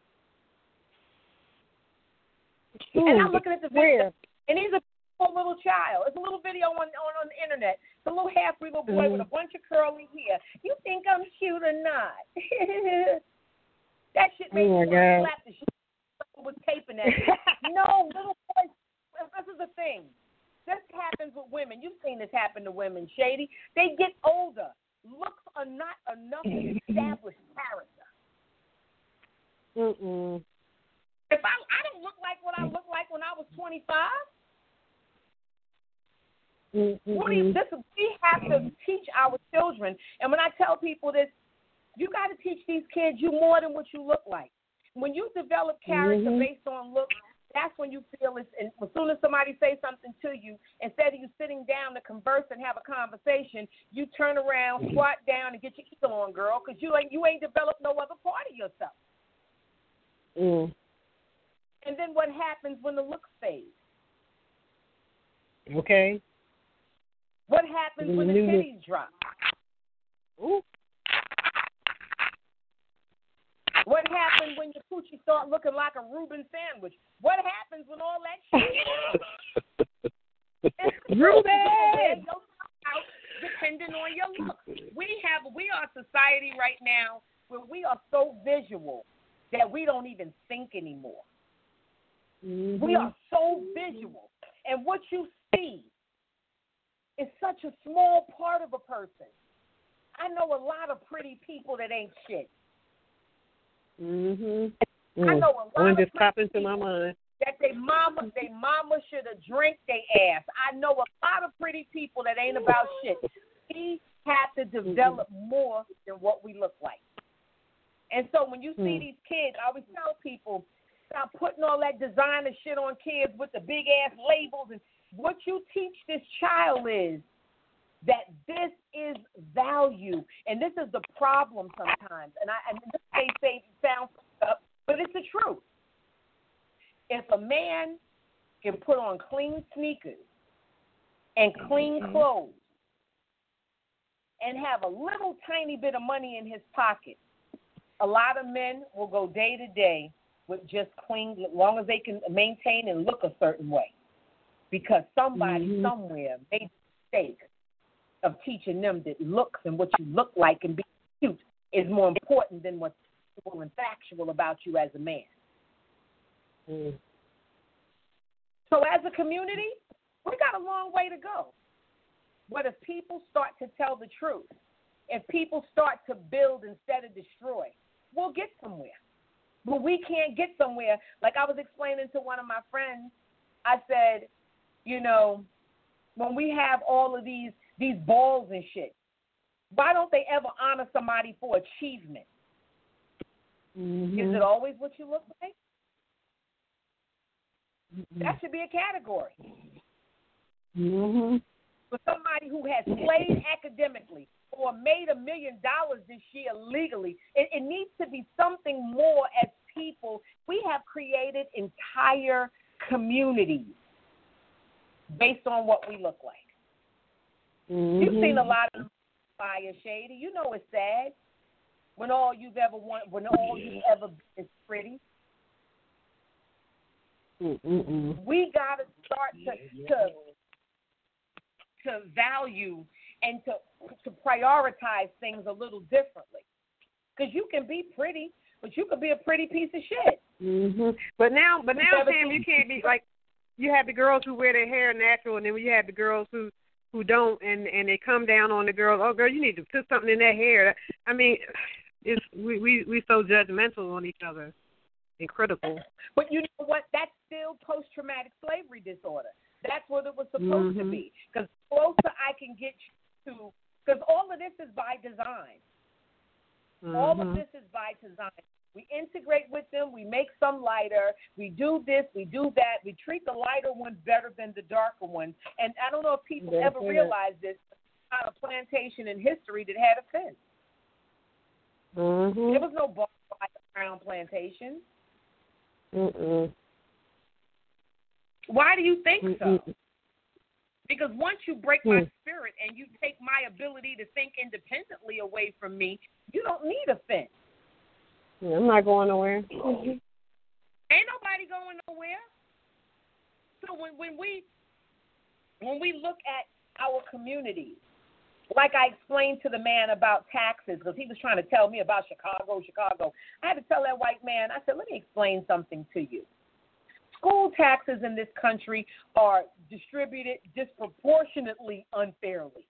And I'm looking at the video, and he's a little child. It's a little video on the internet. It's a little half-breed little boy with a bunch of curly hair. You think I'm cute or not? That shit made me want to slap the shit with taping that. No, little boys. This is the thing. This happens with women. You've seen this happen to women, Shady. They get older. Looks are not enough to establish character. If I don't look like what I looked like when I was 25. We have to teach our children. And when I tell people this, you got to teach these kids you more than what you look like. When you develop character based on looks, that's when you feel it's. And as soon as somebody says something to you, instead of you sitting down to converse and have a conversation, you turn around, squat down, and get your ego on, girl, because you ain't developed no other part of yourself. And then what happens when the looks fade? Okay. What happens when the titties drop? What happens when your coochie start looking like a Reuben sandwich? What happens when all that shit? Reuben! Depending on your look. We are a society right now where we are so visual that we don't even think anymore. We are so visual. And what you see is such a small part of a person. I know a lot of pretty people that ain't shit. I know a lot of just pop into my mind that they mama should have drank their ass. I know a lot of pretty people that ain't about shit. We have to develop more than what we look like. And so when you see these kids, I always tell people, stop putting all that designer shit on kids with the big ass labels. And what you teach this child is that this is value, and this is the problem sometimes. And this may say sounds up, but it's the truth. If a man can put on clean sneakers and clean clothes and have a little tiny bit of money in his pocket, a lot of men will go day to day with just clean, as long as they can maintain and look a certain way, because somebody somewhere made a mistake of teaching them that looks and what you look like and be cute is more important than what's factual and factual about you as a man. So as a community, We got a long way to go. But if people start to tell the truth, if people start to build instead of destroy, we'll get somewhere. But we can't get somewhere. Like I was explaining to one of my friends, I said, you know, when we have all of these balls and shit, why don't they ever honor somebody for achievement? Mm-hmm. Is it always what you look like? Mm-hmm. That should be a category. Mm-hmm. For somebody who has played academically or made $1 million this year legally, it needs to be something more as people. We have created entire communities based on what we look like. Mm-hmm. You've seen a lot of fire, Shady. You know it's sad when all you've ever wanted, when all you've ever been is pretty. Mm-mm. We got to start to value and to prioritize things a little differently. Because you can be pretty, but you could be a pretty piece of shit. Mm-hmm. But now, Sam, you can't be like, you have the girls who wear their hair natural, and then you have the girls who don't, and they come down on the girls. Oh, girl, you need to put something in that hair. I mean, we so judgmental on each other and critical. But you know what? That's still post-traumatic slavery disorder. That's what it was supposed to be. Because the closer I can get you to, because all of this is by design. All of this is by design. We integrate with them. We make some lighter. We do this. We do that. We treat the lighter ones better than the darker ones. And I don't know if people ever realize this. On a plantation in history that had a fence. There was no barbed wire around plantation. Why do you think so? Because once you break my spirit and you take my ability to think independently away from me, you don't need a fence. Yeah, I'm not going nowhere. Ain't nobody going nowhere. So when we look at our communities, like I explained to the man about taxes, because he was trying to tell me about Chicago. I had to tell that white man, I said, let me explain something to you. School taxes in this country are distributed disproportionately unfairly.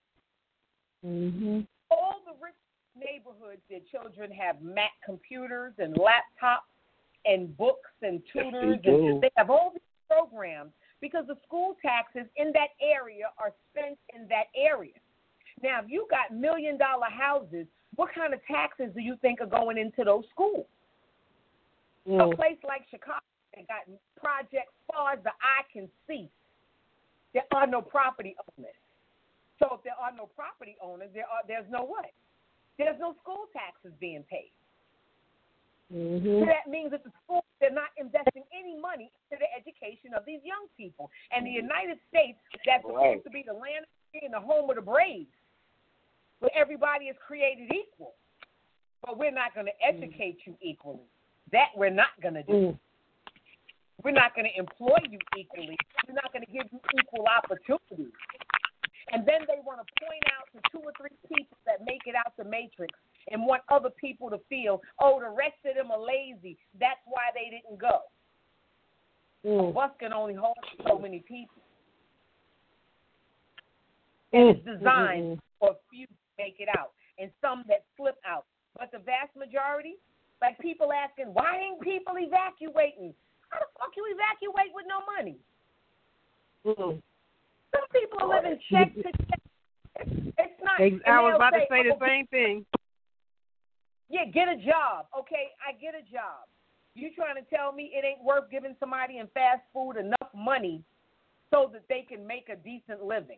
All the rich neighborhoods, their children have Mac computers and laptops and books and tutors. And they have all these programs because the school taxes in that area are spent in that area. Now, if you got $1 million houses, what kind of taxes do you think are going into those schools? A place like Chicago that got projects far as the eye can see, there are no property owners. So if there are no property owners, there's no what? There's no school taxes being paid. So that means that the schools, they're not investing any money into the education of these young people. And the United States, that's supposed to be the land and the home of the brave, where everybody is created equal. But we're not going to educate you equally. That we're not going to do. We're not going to employ you equally. We're not going to give you equal opportunities. And then they want to point out to 2 or 3 people that make it out the matrix and want other people to feel, oh, the rest of them are lazy. That's why they didn't go. A bus can only hold so many people. And it's designed for a few to make it out and some that slip out. But the vast majority, like people asking, why ain't people evacuating? How the fuck you evacuate with no money? Some people are living check to check. It's not. I was about to say the same thing. Yeah, get a job. Okay, I get a job. You trying to tell me it ain't worth giving somebody in fast food enough money so that they can make a decent living?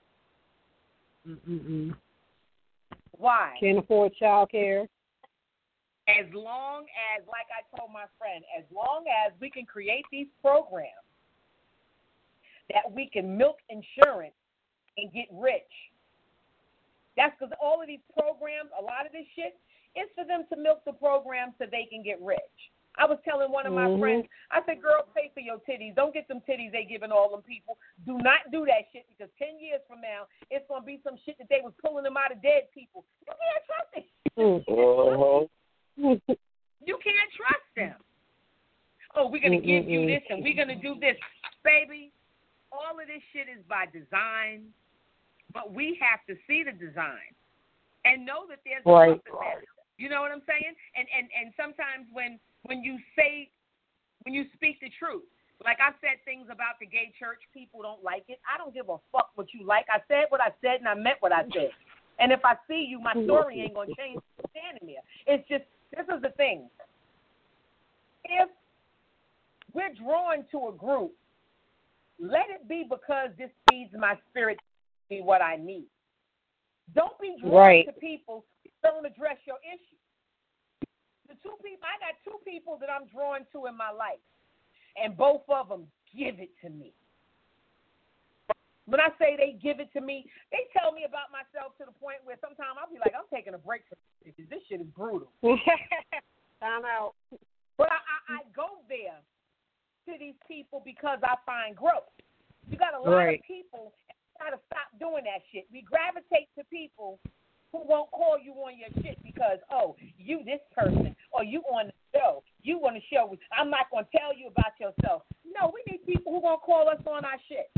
Why? Can't afford child care. As long as, like I told my friend, as long as we can create these programs that we can milk insurance and get rich. That's because all of these programs, a lot of this shit, is for them to milk the program so they can get rich. I was telling one of my friends, I said, girl, pay for your titties. Don't get them titties they giving all them people. Do not do that shit because 10 years from now, it's going to be some shit that they was pulling them out of dead people. You can't trust it. You can't trust them. Oh, we're going to give you this and we're going to do this. Baby, all of this shit is by design, but we have to see the design and know that there's right. There. You know what I'm saying? And sometimes when you speak the truth, like I've said things about the gay church, people don't like it. I don't give a fuck what you like. I said what I said, and I meant what I said. And if I see you, my story ain't going to change standing there. It's just, this is the thing. If we're drawn to a group, let it be because this feeds my spirit to be what I need. Don't be drawn to people who don't address your issues. I got two people that I'm drawn to in my life, and both of them give it to me. When I say they give it to me, they tell me about myself to the point where sometimes I'll be like, I'm taking a break from this because this shit is brutal. I'm out. But I go there to these people because I find growth. You got a lot of people, and you got to stop doing that shit. We gravitate to people who won't call you on your shit because, oh, you this person, or you on the show. You want to show, I'm not going to tell you about yourself. No, we need people who going to call us on our shit.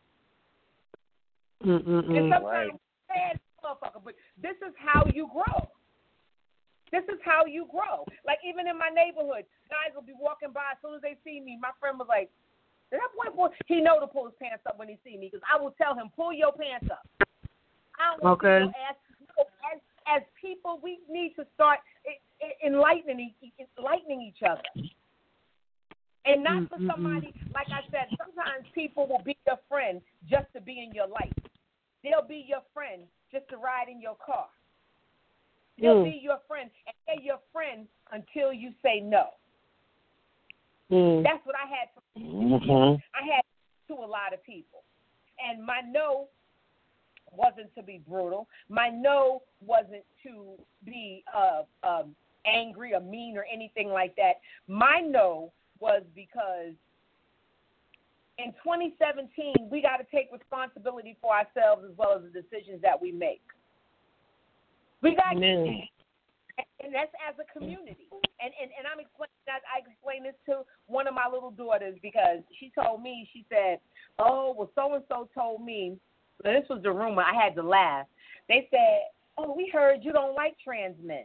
And sometimes bad motherfucker, but this is how you grow. This is how you grow. Like even in my neighborhood, guys will be walking by. As soon as they see me, my friend was like, "Did that boy?" He know to pull his pants up when he see me because I will tell him, "Pull your pants up." I don't want to as people, we need to start enlightening each other. And not for somebody, like I said, sometimes people will be your friend just to be in your life. They'll be your friend just to ride in your car. They'll be your friend, and they're your friend until you say no. That's what I had. I had to a lot of people. And my no wasn't to be brutal. My no wasn't to be angry or mean or anything like that. My no was because in 2017, we got to take responsibility for ourselves as well as the decisions that we make. We got to, and that's as a community. And I'm explaining that. I explained this to one of my little daughters because she told me, she said, "Oh, well, so-and-so told me," and this was the rumor, I had to laugh. They said, "Oh, we heard you don't like trans men."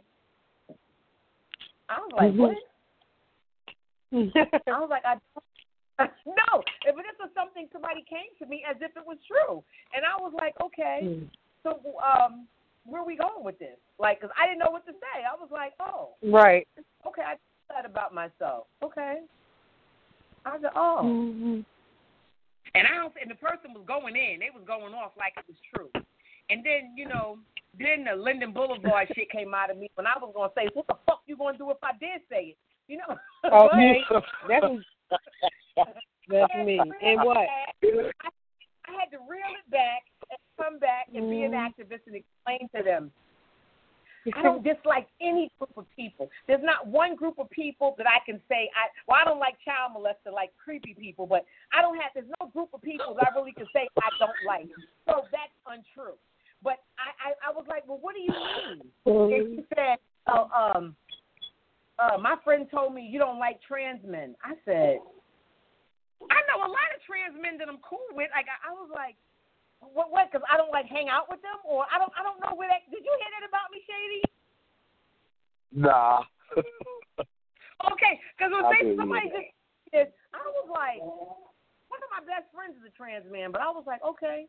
I was like, what? I was like, I don't. No, if this was something somebody came to me as if it was true. And I was like, okay, so where are we going with this? Like, because I didn't know what to say. I was like, oh. Right. Okay, I thought about myself. Okay. I said, oh. And the person was going in. They was going off like it was true. And then, then the Linden Boulevard shit came out of me when I was going to say, what the fuck you going to do if I did say it? Okay. That's me. And what? I had to reel it back and come back and be an activist and explain to them. I don't dislike any group of people. There's not one group of people that I can say, I don't like child molester, like creepy people, but there's no group of people that I really can say I don't like. So that's untrue. But I was like, well, what do you mean? And she said, my friend told me you don't like trans men. I said, I know a lot of trans men that I'm cool with. Like I was like, what? Because I don't like hang out with them, or I don't know where that. Did you hear that about me, Shady? Nah. Okay, because when somebody just did, I was like, one of my best friends is a trans man, but I was like, okay.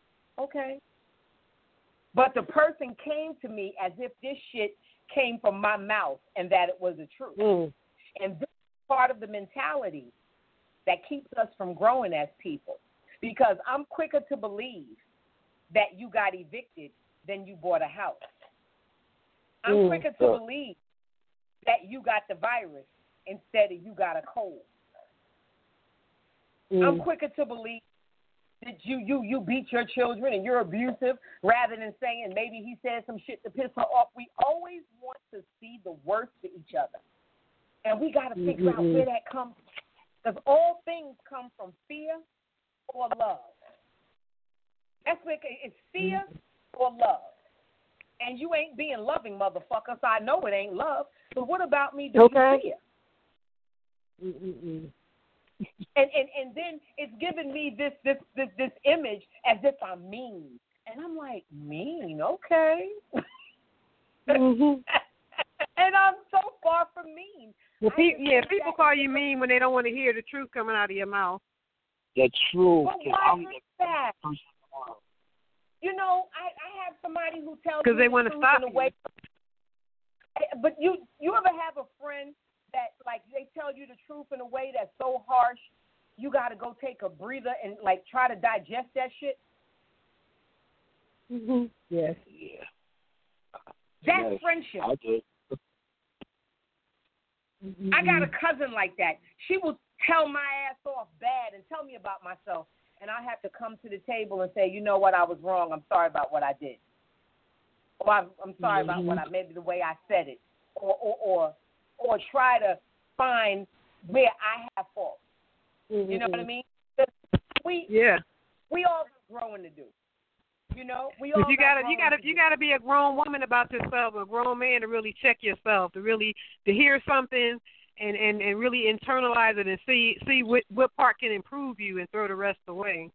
But the person came to me as if this shit came from my mouth and that it was the truth. And this is part of the mentality that keeps us from growing as people. Because I'm quicker to believe that you got evicted than you bought a house. I'm quicker to believe that you got the virus instead of you got a cold. I'm quicker to believe that you beat your children and you're abusive rather than saying maybe he said some shit to piss her off. We always want to see the worst to each other. And we got to figure out where that comes from. Because all things come from fear or love. That's what it's fear or love. And you ain't being loving, motherfucker, so I know it ain't love. But what about me doing fear? and then it's giving me this image as if I'm mean. And I'm like, mean, okay. Mm-hmm. And I'm so far from mean. Well, people call you mean when they don't want to hear the truth coming out of your mouth. The truth. But why is that? You know, I have somebody who tells me because they want to stop you. But you ever have a friend that, like, they tell you the truth in a way that's so harsh, you got to go take a breather and, like, try to digest that shit? Mm-hmm. Yes. Yeah. That's friendship. I do. Mm-hmm. I got a cousin like that. She will tell my ass off bad and tell me about myself, and I have to come to the table and say, you know what, I was wrong. I'm sorry about what I did. Or I'm sorry about what maybe the way I said it. Or try to find where I have fault. Mm-hmm. You know what I mean? We all got growing to do. You know, we all. You gotta be a grown woman about yourself, a grown man to really check yourself, to hear something and really internalize it and see what part can improve you and throw the rest away.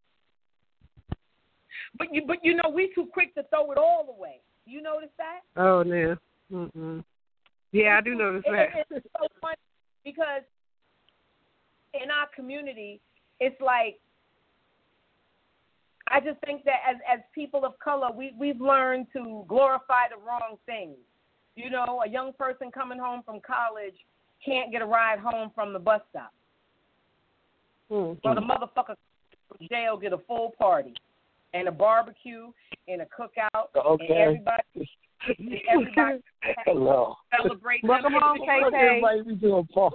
But you know, we too quick to throw it all away. You notice that? Oh no. Mm-mm. Yeah, I do notice that. It's so funny because in our community, it's like, I just think that as people of color, we've learned to glorify the wrong things. You know, a young person coming home from college can't get a ride home from the bus stop. Mm-hmm. So the motherfucker from jail get a full party and a barbecue and a cookout. Okay. And everybody Hello. Celebrate. Welcome home, KK. Everybody be doing party.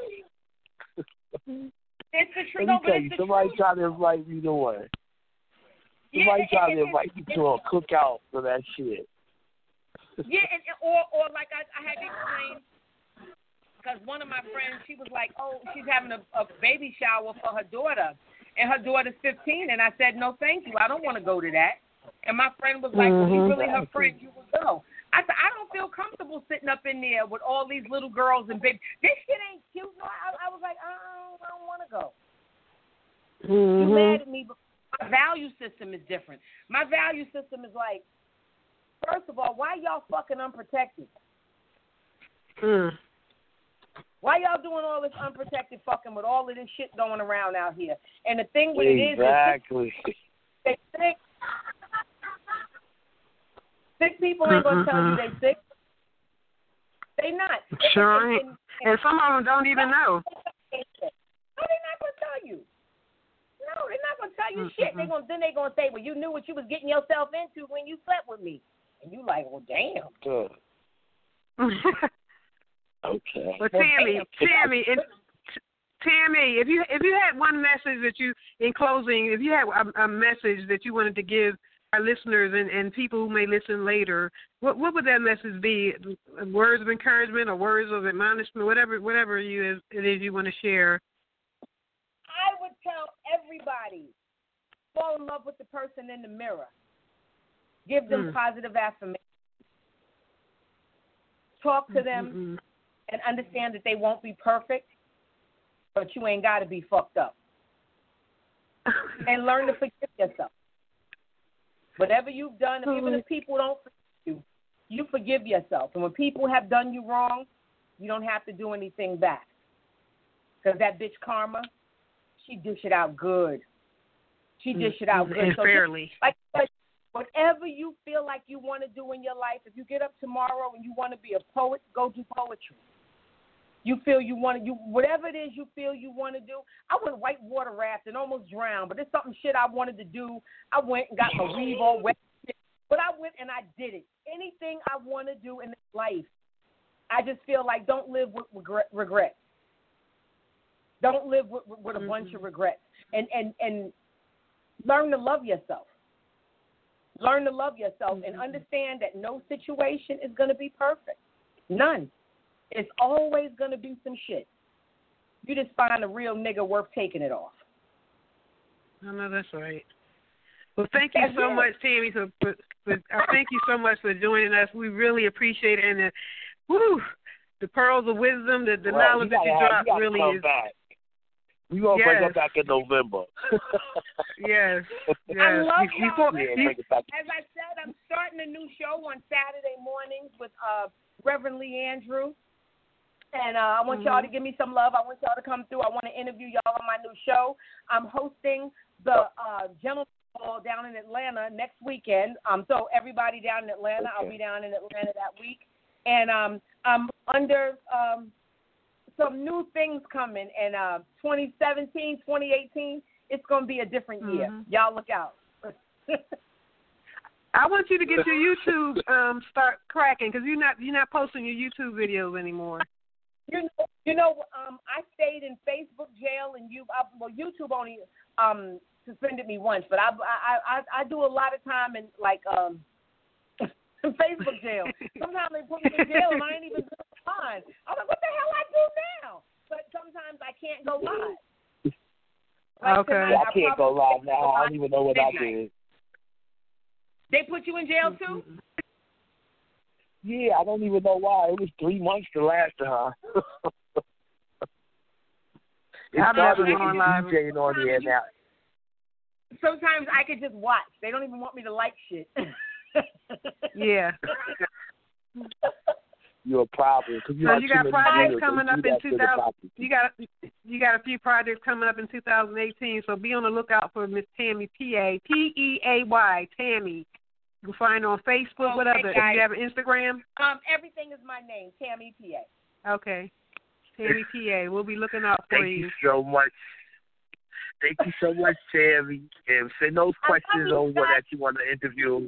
It's the truth. Let me tell you, somebody tried to invite me to one. Somebody tried to invite me to a cookout for that shit. Yeah, or like I had to explain, because one of my friends, she was like, oh, she's having a baby shower for her daughter, and her daughter's 15, and I said, no, thank you, I don't want to go to that. And my friend was like, well, you're really her friend, you will go. I said, I don't feel comfortable sitting up in there with all these little girls and babies. This shit ain't cute. No, I was like, I don't want to go. You mad at me, but my value system is different. My value system is like, first of all, why y'all fucking unprotected? Why y'all doing all this unprotected fucking with all of this shit going around out here? And the thing with it is, they sick. Sick people ain't going to tell you they sick. They not. Sure ain't. And some of them don't even know. No, they're not going to tell you. No, they're not going to tell you shit. Then they're going to say, well, you knew what you was getting yourself into when you slept with me. And you like, well, damn. Good. Okay. Well, Tammy, if you had one message that you, in closing, if you had a message that you wanted to give our listeners and people who may listen later, what would that message be? Words of encouragement or words of admonishment, whatever it is you want to share. I would tell everybody, fall in love with the person in the mirror. Give them positive affirmation. Talk to them and understand that they won't be perfect, but you ain't got to be fucked up. And learn to forgive yourself. Whatever you've done, even if people don't forgive you, you forgive yourself. And when people have done you wrong, you don't have to do anything back. Because that bitch Karma, she dish it out good. She dish it out good. And fairly. Like whatever you feel like you want to do in your life, if you get up tomorrow and you want to be a poet, go do poetry. You feel you want to, whatever it is you feel you want to do. I went whitewater rafting, almost drowned, but it's something shit I wanted to do. I went and got my weave all wet, but I went and I did it. Anything I want to do in this life, I just feel like don't live with regret. Don't live with a bunch of regrets. And learn to love yourself. Learn to love yourself and understand that no situation is going to be perfect. None. It's always going to be some shit. You just find a real nigga worth taking it off. I know that's right. Well, thank you so much, Tammy. Thank you so much for joining us. We really appreciate it. And the pearls of wisdom, the knowledge that you dropped really is. We gonna bring her back in November. Yes. I love y'all. As I said, I'm starting a new show on Saturday mornings with Reverend Lee Andrew. And I want y'all to give me some love. I want y'all to come through. I want to interview y'all on my new show. I'm hosting the Gentleman's Ball down in Atlanta next weekend. So everybody down in Atlanta, I'll be down in Atlanta that week. And I'm under some new things coming. And 2017, 2018, it's going to be a different year. Y'all look out. I want you to get your YouTube start cracking because you're not posting your YouTube videos anymore. You know, I stayed in Facebook jail and YouTube only suspended me once, but I do a lot of time in Facebook jail. Sometimes they put me in jail and I ain't even doing fine. I'm like, what the hell I do now? But sometimes I can't go live. Okay. Tonight, I can't go live now. I don't even know what I did. They put you in jail too? Yeah, I don't even know why. It was 3 months the last time. It started with DJing on the air now. Sometimes I could just watch. They don't even want me to like shit. Yeah. You're a problem. So you got projects coming up in 2000. You got a few projects coming up in 2018. So be on the lookout for Miss Tammy Peay, Peay, Tammy. You can find her on Facebook. What other? Do you have an Instagram? Everything is my name, Tammy Peay. Okay, Tammy Peay. We'll be looking out for you. Thank you so much. Thank you so much, Tammy. And send those questions over that you want to interview.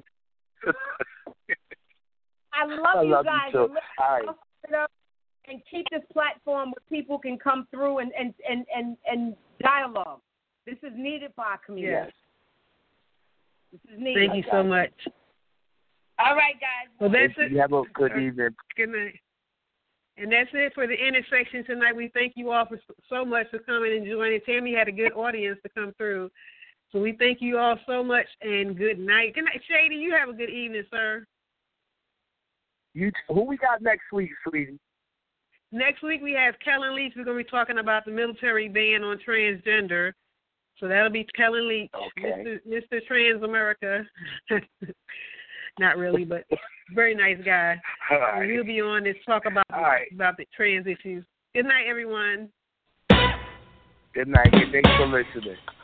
I love you guys. You too. All right. And keep this platform where people can come through and dialogue. This is needed for our community. Yes. This is needed. Thank you so much. All right, guys. Well, that's it. You have a good evening. Good night. And that's it for the intersection tonight. We thank you all for so much for coming and joining. Tammy had a good audience to come through. So we thank you all so much and good night. Good night, Shady. You have a good evening, sir. You too. Who we got next week, sweetie? Next week we have Kellen Leach. We're going to be talking about the military ban on transgender. So that'll be Kellen Leach, okay. Mr. Trans America. Not really, but very nice guy. Right. We'll be on to talk about the trans issues. Good night, everyone. Good night. Thanks for listening.